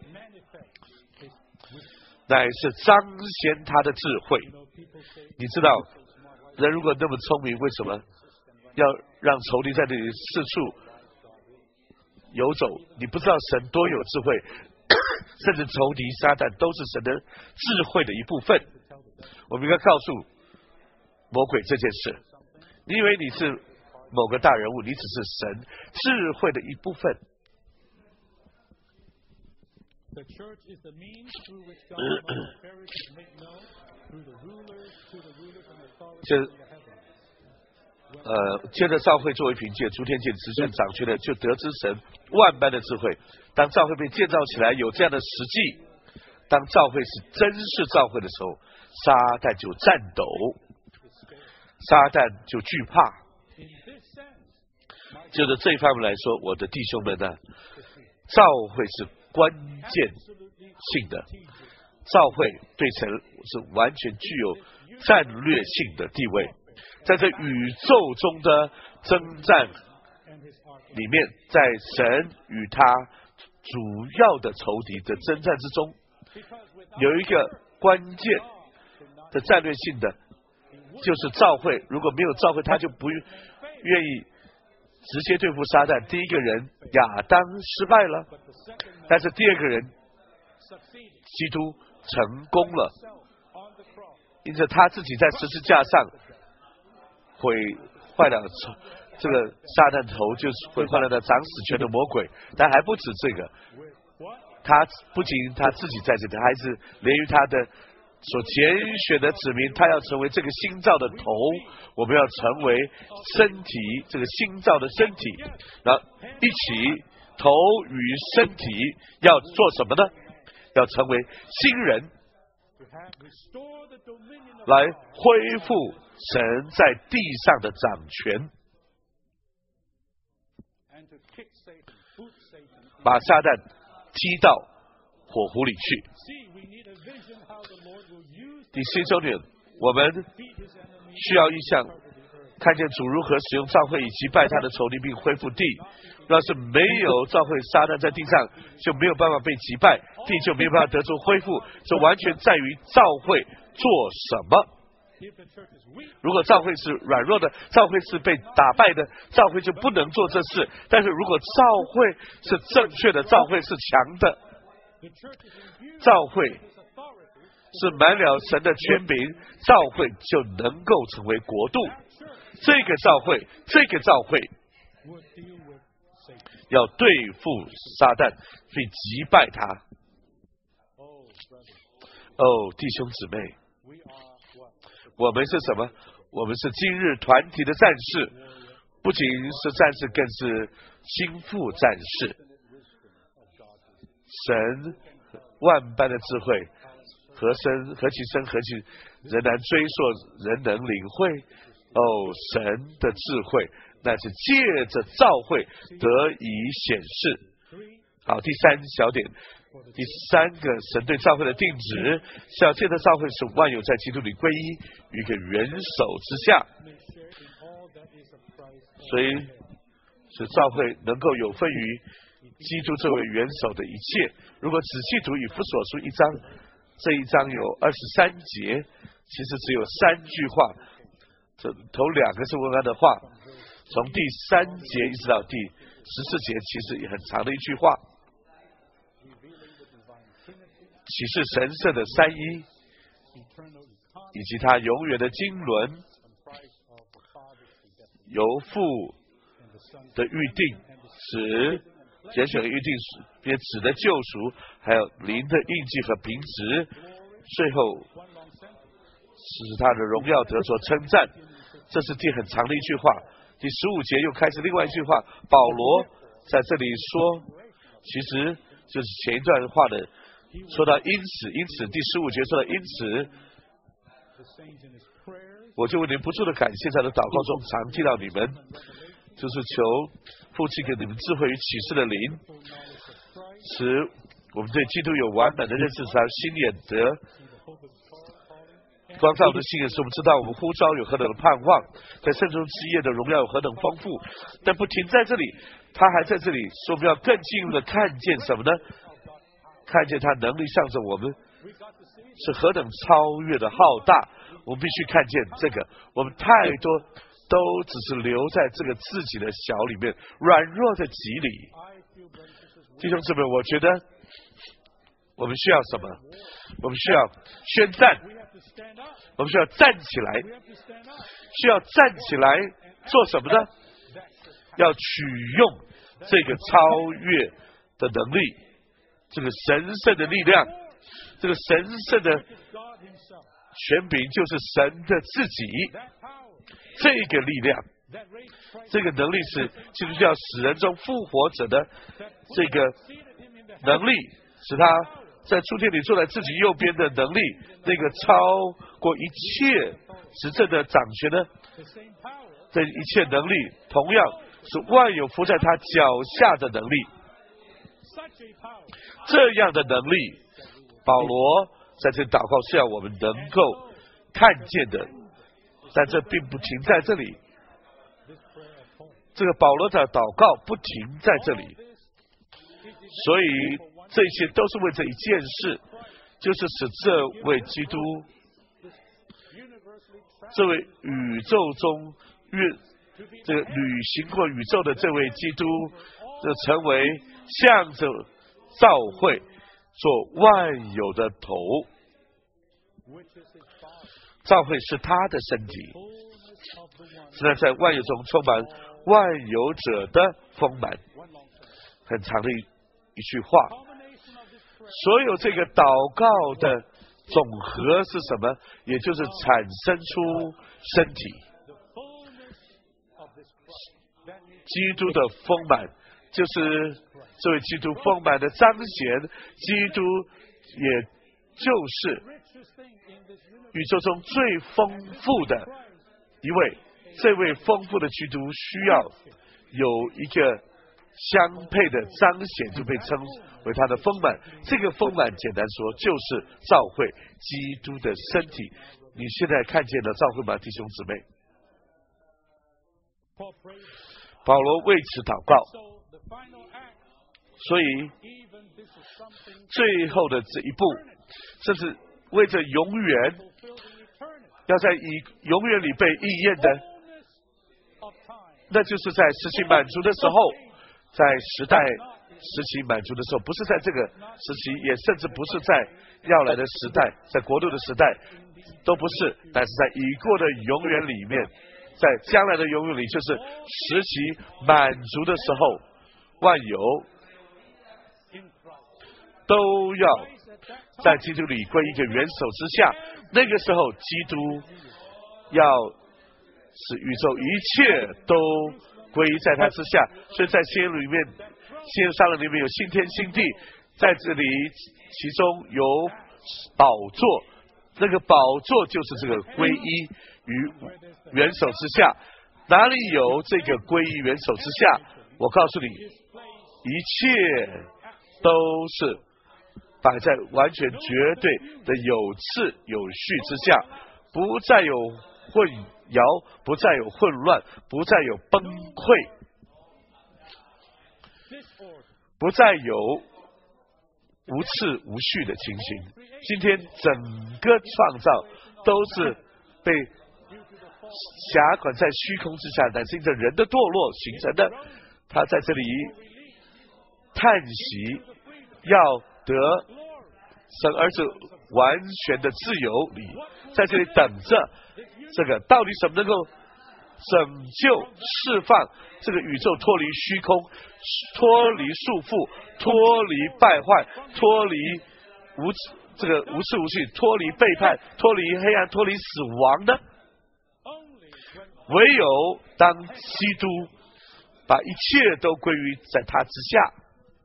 乃是彰显他的智慧。你知道人如果那么聪明，为什么要让仇敌在这里四处游走？你不知道神多有智慧，甚至仇敌撒旦都是神的智慧的一部分。我们应该告诉魔鬼这件事，你以为你是某个大人物，你只是神智慧的一部分。这呃，接着召会作为凭借，诸天界执政掌权的就得知神万般的智慧。当召会被建造起来，有这样的实际，当召会是真是召会的时候，撒旦就颤抖，撒旦就惧怕。就着这一方面来说，我的弟兄们呢，召会是关键性的，召会对神是完全具有战略性的地位。在这宇宙中的征战里面，在神与他主要的仇敌的征战之中，有一个关键的战略性的，就是召会。如果没有召会，他就不愿意直接对付撒旦。第一个人亚当失败了，但是第二个人基督成功了，因此他自己在十字架上毁坏了这个撒旦头，就是毁坏了那掌死权的魔鬼。但还不止这个，他不仅他自己在这里，还是连于他的所拣选的子民，他要成为这个新造的头，我们要成为身体，这个新造的身体，然后一起头与身体要做什么呢？要成为新人，来恢复神在地上的掌权，把撒旦踢到火湖里去。第十周年，我们需要意象，看见主如何使用召会以击败他的仇敌并恢复地。要是没有召会，撒旦在地上就没有办法被击败，地就没有办法得出恢复。这完全在于召会做什么。如果召会是软弱的，召会是被打败的，召会就不能做这事。但是如果召会是正确的，召会是强的，召会是满了神的权柄，召会就能够成为国度。这个召会，这个召会要对付撒旦，去击败他。哦，弟兄姊妹，我们是什么？我们是今日团体的战士，不仅是战士，更是心腹战士。神万般的智慧，何生何其深，何其仍难追溯，人能领会。哦，神的智慧，那是借着召会得以显示。好，第三小点，第三个神对召会的定旨，是要借着召会使万有在基督里归一，于一个元首之下。所以使召会能够有分于基督这位元首的一切。如果仔细读以弗所书一章，这一章有二十三节，其实只有三句话，这头两个是问安的话，从第三节一直到第十四节，其实也很长的一句话，启示神圣的三一，以及他永远的经纶， 由父的预定使拣选的预定使也指的救赎，还有灵的印记和凭直，最后使他的荣耀得着称赞。这是第很长的一句话。第十五节又开始另外一句话，保罗在这里说，其实就是前一段话的，说到因此，因此第十五节说到因此，我就为你们不住的感谢，在的祷告中常提到你们，就是求父亲给你们智慧与启示的灵，使我们对基督有完满的认识，使他心眼得光照我们的心眼，使我们知道我们呼召有何等的盼望，在圣中之夜的荣耀有何等丰富。但不停在这里，他还在这里说我们要更进一步的看见什么呢？看见他能力向着我们是何等超越的浩大。我们必须看见这个，我们太多都只是留在这个自己的小里面，软弱的极里。弟兄姊妹，我觉得我们需要什么？我们需要宣战，我们需要站起来，需要站起来做什么呢？要取用这个超越的能力，这个神圣的力量，这个神圣的权柄就是神的自己，这个力量，这个能力是基督教使人中复活者的这个能力，使他在诸天里坐在自己右边的能力，那个超过一切执政的掌权的这一切能力，同样是万有伏在他脚下的能力。这样的能力，保罗在这里祷告是要我们能够看见的，但这并不停在这里。这个保罗的祷告不停在这里，所以这些都是为这一件事，就是使这位基督，这位宇宙中运这个旅行过宇宙的这位基督，就成为向着教会做万有的头。教会是他的身体，是他在万有中充满万有者的丰满。很长的一一句话，所有这个祷告的总和是什么？也就是产生出身体，基督的丰满，就是这位基督丰满的彰显。基督也就是宇宙中最丰富的一位，这位丰富的基督需要有一个相配的彰显，就被称为他的丰满。这个丰满简单说就是教会，基督的身体。你现在看见了教会吗，弟兄姊妹？保罗为此祷告，所以最后的这一步，甚至为着永远，要在以永远里被应验的，那就是在时期满足的时候，在时代时期满足的时候，不是在这个时期，也甚至不是在要来的时代，在国度的时代都不是，但是在已过的永远里面，在将来的永远里，就是时期满足的时候，万有都要在基督里归一个元首之下。那个时候，基督要使宇宙一切都归在他之下。所以在新约里面，新约上了里面有新天新地，在这里其中有宝座，那个宝座就是这个归一于元首之下。哪里有这个归一元首之下，我告诉你，一切都是摆在完全绝对的有次有序之下，不再有混淆，不再有混乱，不再有崩溃，不再有无次无序的情形。今天整个创造都是被辖管在虚空之下，乃是因着人的堕落形成的。他在这里叹息，要得神儿子完全的自由，你在这里等着这个到底什么能够拯救、释放这个宇宙脱离虚空、脱离束缚、脱离败坏、脱离无这个无视无序、脱离背叛、脱离黑暗、脱离死亡的。唯有当基督把一切都归于在他之下，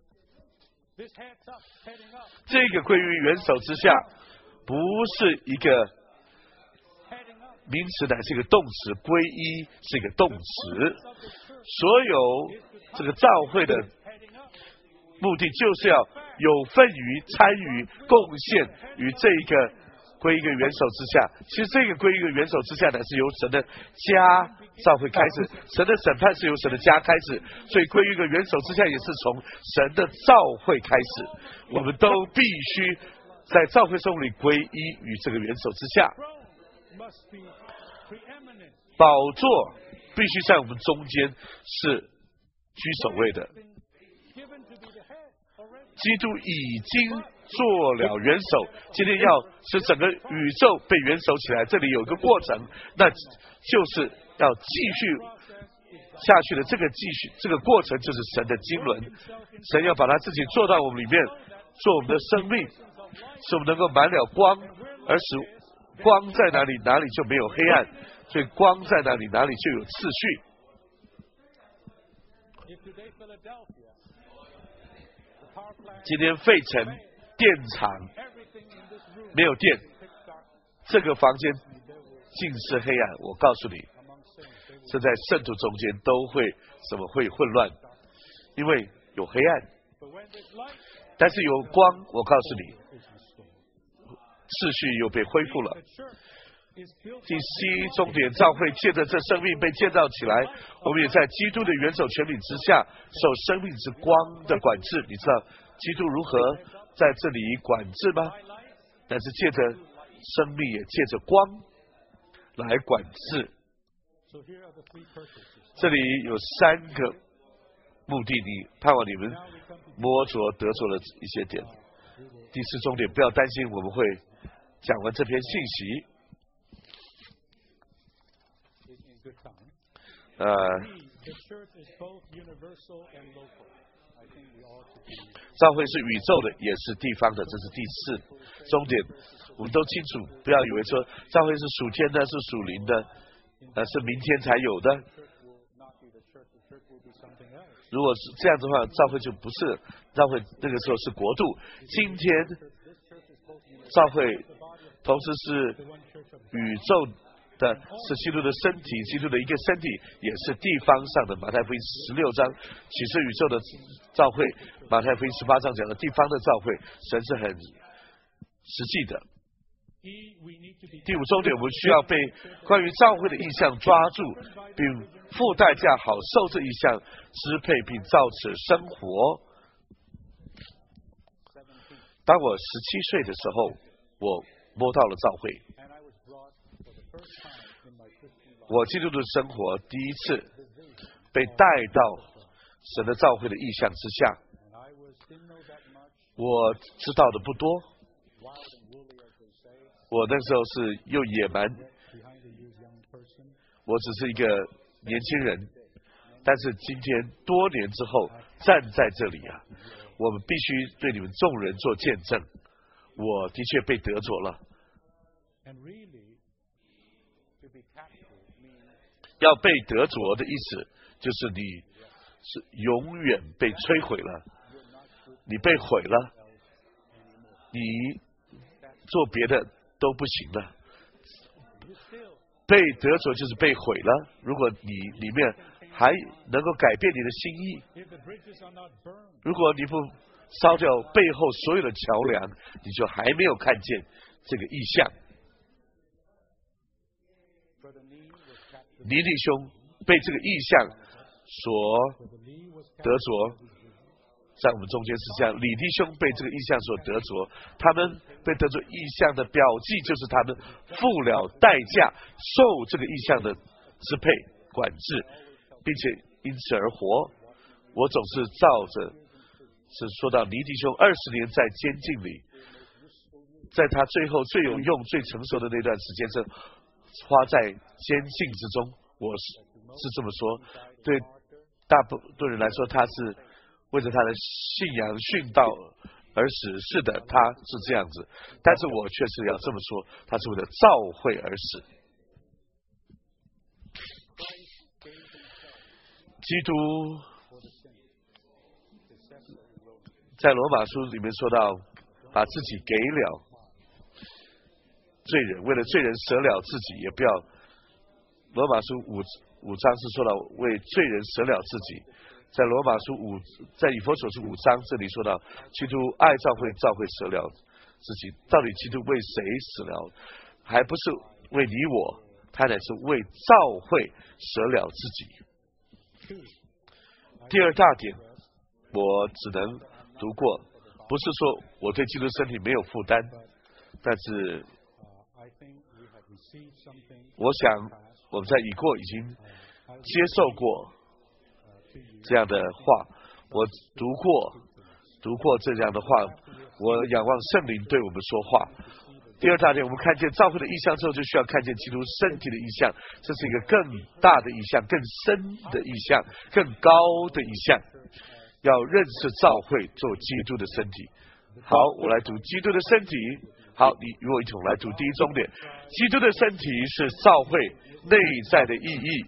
这个归于元首之下，不是一个名词，乃是一个动词，归一是一个动词。所有这个教会的目的就是要有份于、参与、贡献于这一个归一个元首之下。其实这个归一个元首之下呢，是由神的家教会开始，神的审判是由神的家开始，所以归一个元首之下也是从神的教会开始。我们都必须在教会中里归一于这个元首之下。宝座必须在我们中间是居首位的。基督已经做了元首，今天要使整个宇宙被元首起来，这里有一个过程，那就是要继续下去的。这个继续这个过程就是神的经纶，神要把他自己做到我们里面，做我们的生命，使我们能够满了光，而使光在哪里，哪里就没有黑暗，所以光在哪里，哪里就有次序。今天费城电厂没有电，这个房间尽是黑暗。我告诉你，这在圣徒中间都会怎么会混乱？因为有黑暗，但是有光。我告诉你，秩序又被恢复了。第七重点，教会借着这生命被建造起来，我们也在基督的元首权柄之下，受生命之光的管制。你知道基督如何在这里管制吗？但是借着生命，也借着光来管制。这里有三个目的，你盼望你们摸着得着了一些点。第四重点，不要担心我们会讲完这篇信息。呃，教会是宇宙的，也是地方的，这是第四重点。我们都清楚，不要以为说教会是属天的，是属灵的，呃，是明天才有的。如果是这样的话，教会就不是教会，那个时候是国度。今天教会同时是宇宙的，是基督的身体，基督的一个身体，也是地方上的。马太福音十六章启示宇宙的教会，马太福音十八章讲的地方的教会，神是很实际的。第五重点，我们需要被关于教会的意象抓住，并付代价好受这意象支配，并照此生活。当我十七岁的时候，我摸到了教会，我基督的生活第一次被带到神的教会的意象之下。我知道的不多，我那时候是又野蛮，我只是一个年轻人，但是今天多年之后站在这里啊，我们必须对你们众人做见证，我的确被得着了。要被得着的意思，就是你是永远被摧毁了，你被毁了，你做别的都不行了。被得着就是被毁了，如果你里面还能够改变你的心意，如果你不烧掉背后所有的桥梁，你就还没有看见这个意象。尼弟兄被这个意象所得着，在我们中间是这样。李弟兄被这个意象所得着，他们被得着意象的表记，就是他们付了代价，受这个意象的支配管制，并且因此而活。我总是照着是说到尼弟兄二十年在监禁里，在他最后最有用最成熟的那段时间是花在监禁之中。我是这么说，对大部分人来说，他是为着他的信仰殉道而死。是的，他是这样子，但是我却是要这么说，他是为了召会而死。基督在罗马书里面说到，把自己给了罪人，为了罪人舍了自己，也不要。罗马书五五章是说到为罪人舍了自己，在罗马书五，在以弗所书五章这里说到，基督爱教会，教会舍了自己。到底基督为谁死了？还不是为你我，他乃是为教会舍了自己。第二大点，我只能读过，不是说我对基督身体没有负担，但是我想我们在已过已经接受过这样的话，我读过读过这样的话，我仰望圣灵对我们说话。第二大点，我们看见教会的意象之后，就需要看见基督身体的意象，这是一个更大的意象，更深的意象，更高的意象。要认识教会做基督的身体。好，我来读基督的身体。好，你与我一同来读第一重点，基督的身体是教会内在的意义。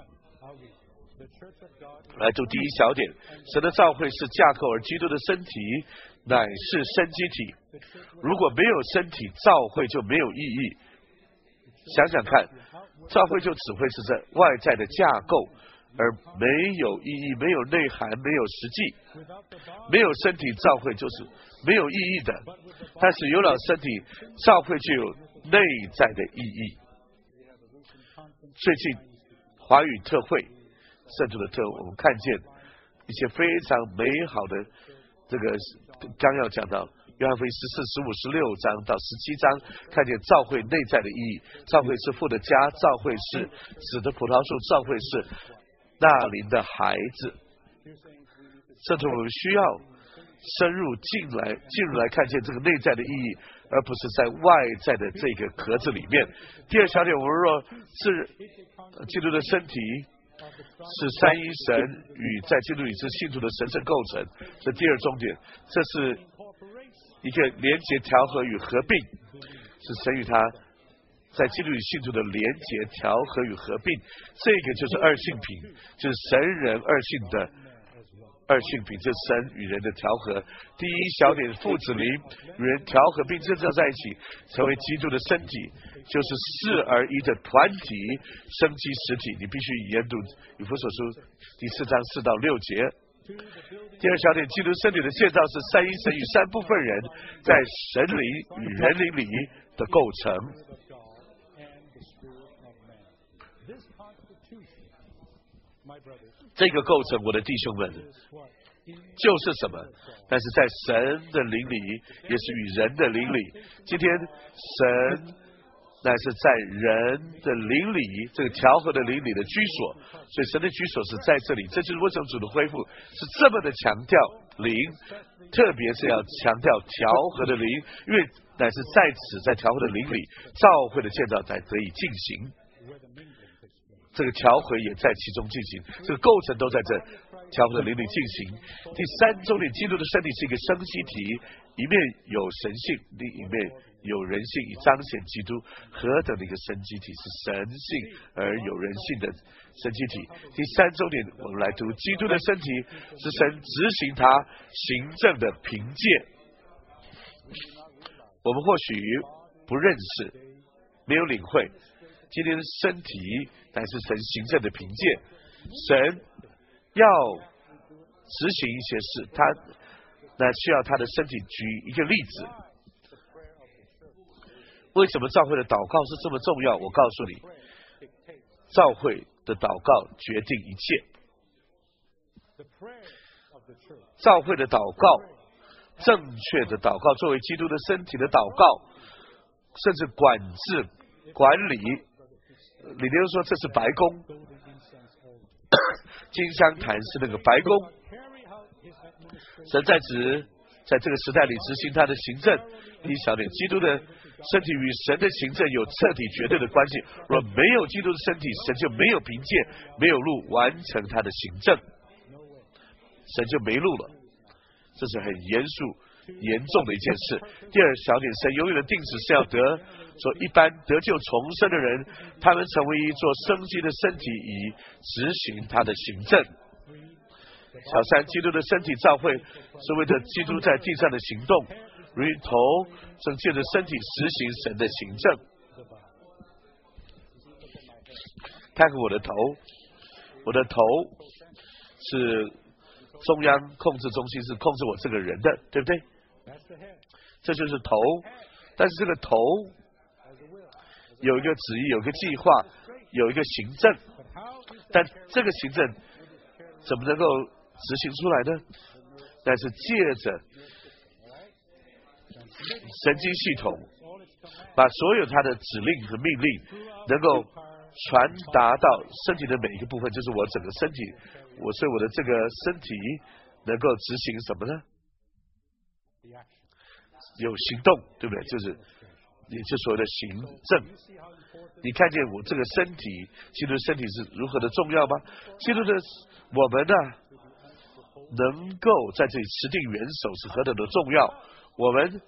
来读第一小点，神的教会是架构，而基督的身体乃是生机体。如果没有身体，教会就没有意义。想想看，教会就只会是在外在的架构，而没有意义，没有内涵，没有实际。没有身体，教会就是没有意义的。但是有了身体，教会就有内在的意义。最近华语特会圣徒的特会，我们看见一些非常美好的这个刚要讲到约翰福音十四、十五、十六章到十七章，看见教会内在的意义。教会是父的家，教会是子的葡萄树，教会是那灵的孩子。圣徒我们需要深入进来，进入来看见这个内在的意义，而不是在外在的这个壳子里面。第二小点，我们若是基督的身体是三一神与在基督里是信徒的神圣构成，这第二重点，这是一个连结、调和与合并，是神与他在基督里信徒的连结、调和与合并，这个就是二性品，就是神人二性的二性品，这神与人的调和。第一小点，父子灵与人调和并真正在一起，成为基督的身体，就是四而一的团体，生机实体。你必须研读以弗所书第四章四到六节。第二小点，基督身体的建造是三一神与三部分人在神灵与人灵里的构成。这个构成，我的弟兄们，就是什么？但是在神的灵里，也是与人的灵里。今天神乃是在人的灵里，这个调和的灵里的居所，所以神的居所是在这里。这就是为什么主的恢复是这么的强调灵，特别是要强调调和的灵，因为乃是在此在调和的灵里，教会的建造才得以进行。这个调和也在其中进行，这个构成都在这调和的灵里进行。第三重点，基督的身体是一个生机体，一面有神性，另一面有人性，以彰显基督何等的一个生机体，是神性而有人性的生机体。第三重点，我们来读基督的身体是神执行他行政的凭借。我们或许不认识，没有领会，今天的身体乃是神行政的凭借，神要执行一些事，他那需要他的身体。举一个例子，为什么教会的祷告是这么重要？我告诉你，教会的祷告决定一切。教会的祷告，正确的祷告，作为基督的身体的祷告，甚至管制、管理。李天说这是白宫，金香坛是那个白宫，神在此在这个时代里执行他的行政。第一小点，基督的身体与神的行政有彻底绝对的关系。若没有基督的身体，神就没有凭借、没有路完成他的行政，神就没路了。这是很严肃、严重的一件事。第二小点，神永远的定旨是要得说一般得救重生的人，他们成为一座生机的身体，以执行他的行政。小三，基督的身体召会是为着基督在地上的行动，如头正借着身体实行神的行政。看看我的头，我的头是中央控制中心，是控制我这个人的，对不对？这就是头。但是这个头有一个旨意，有一个计划，有一个行政，但这个行政怎么能够执行出来呢？但是借着神经系统，把所有他的指令和命令能够传达到身体的每一个部分，就是我整个身体，我所以我的这个身体能够执行什么呢？有行动，对不对？就是也就所谓的行政。你看见我这个身体，基督的身体是如何的重要吗？基督的我们呢，能够在这里持定元首是何等的重要。我们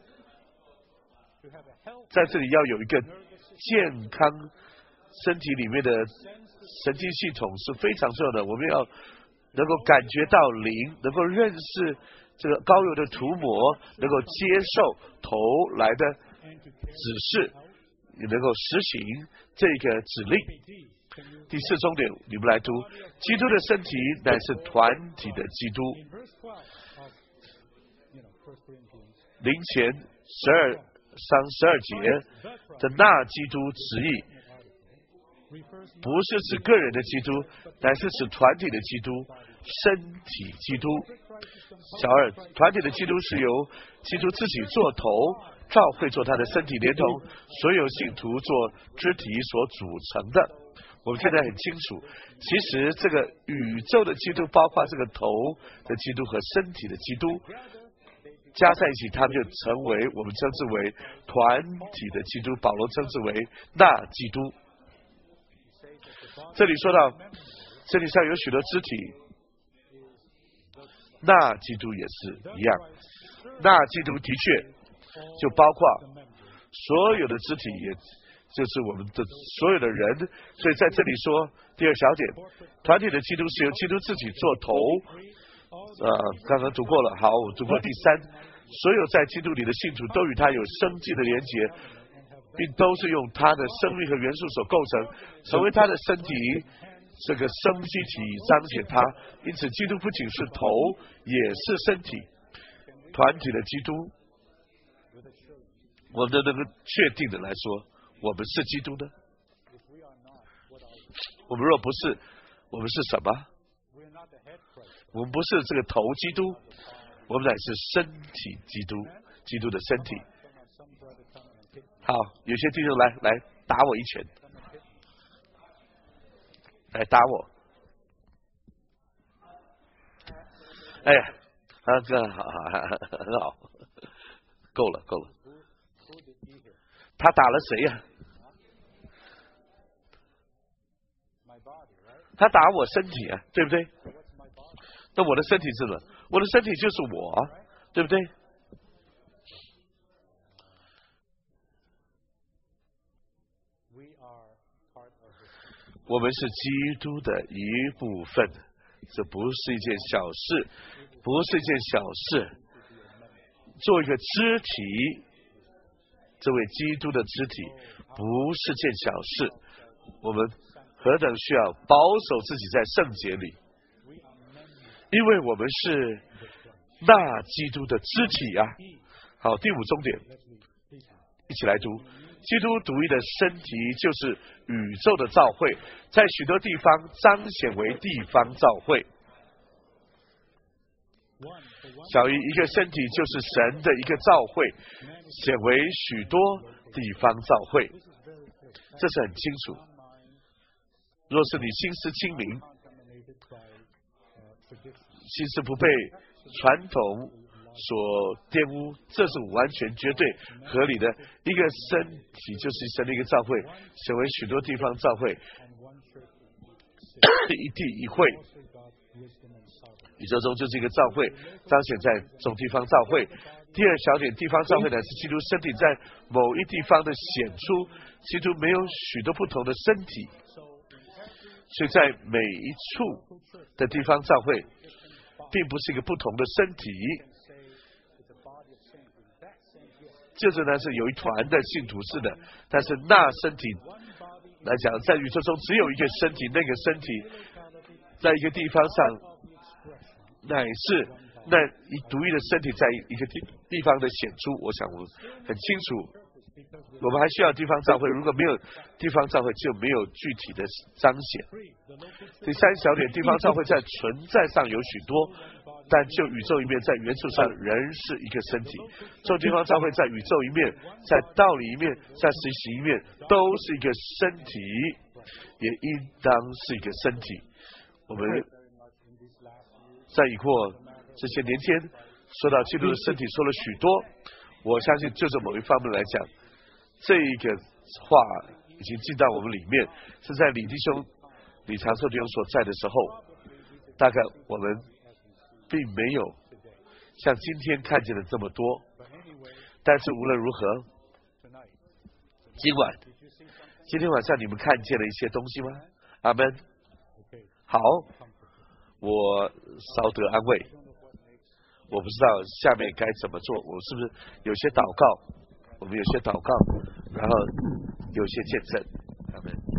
在这里要有一个健康身体里面的神经系统是非常重要的。我们要能够感觉到灵，能够认识这个膏油的涂抹，能够接受头来的指示，也能够实行这个指令。第四重点，你们来读：基督的身体乃是团体的基督。林前十二章十二节的那基督旨意，不是指个人的基督，乃是指团体的基督，身体基督。小二，团体的基督是由基督自己做头，教会做他的身体，连同所有信徒做肢体所组成的。我们现在很清楚，其实这个宇宙的基督包括这个头的基督和身体的基督，加在一起，他们就成为我们称之为团体的基督。保罗称之为那基督。这里说到身体上有许多肢体，那基督也是一样。那基督的确就包括所有的肢体，也就是我们的所有的人。所以在这里说第二小点，团体的基督是由基督自己做头。呃，刚刚读过了，好，我读过第三，所有在基督里的信徒都与他有生机的连结，并都是用他的生命和元素所构成，成为他的身体，这个生机体彰显他。因此基督不仅是头，也是身体，团体的基督。我们能够确定的来说，我们是基督的。我们若不是，我们是什么？我们不是这个头基督，我们乃是身体基督，基督的身体。好，有些弟兄来来打我一拳，来打我。哎呀，啊，这好，很好，够了，够了。他打了谁呀、啊？他打我身体啊，对不对？那我的身体是什么？我的身体就是我，对不对？我们是基督的一部分，这不是一件小事，不是一件小事。做一个肢体，这位基督的肢体不是件小事。我们何等需要保守自己在圣洁里，因为我们是那基督的肢体啊。好，第五重点，一起来读。基督独一的身体就是宇宙的召会，在许多地方彰显为地方召会。小于一个身体就是神的一个召会，显为许多地方召会，这是很清楚。若是你心思清明，心思不被传统所玷污，这是完全绝对合理的。一个身体就是神的一个教会，成为许多地方教会，一地一会。宇宙中就是一个教会，彰显在众地方教会。第二小点，地方教会乃是基督身体在某一地方的显出。基督没有许多不同的身体，所以在每一处的地方教会，并不是一个不同的身体。就是呢是有一团的信徒是的，但是那身体来讲，在宇宙中只有一个身体，那个身体在一个地方上，乃是那一独一的身体在一个地地方的显出。我想我很清楚。我们还需要地方教会，如果没有地方教会，就没有具体的彰显。第三小点，地方教会在存在上有许多，但就宇宙一面，在元素上仍是一个身体。众地方教会在宇宙一面，在道理一面，在实行一面，都是一个身体，也应当是一个身体。我们在以过这些年间说到基督的身体，说了许多。我相信就着某一方面来讲，这一个话已经进到我们里面，是在李弟兄、李长寿弟兄所在的时候，大概我们并没有像今天看见的这么多。但是无论如何，今晚今天晚上你们看见了一些东西吗？阿们。好，我稍得安慰。我不知道下面该怎么做，我是不是有些祷告？我们有些祷告，然后有些见证，阿们。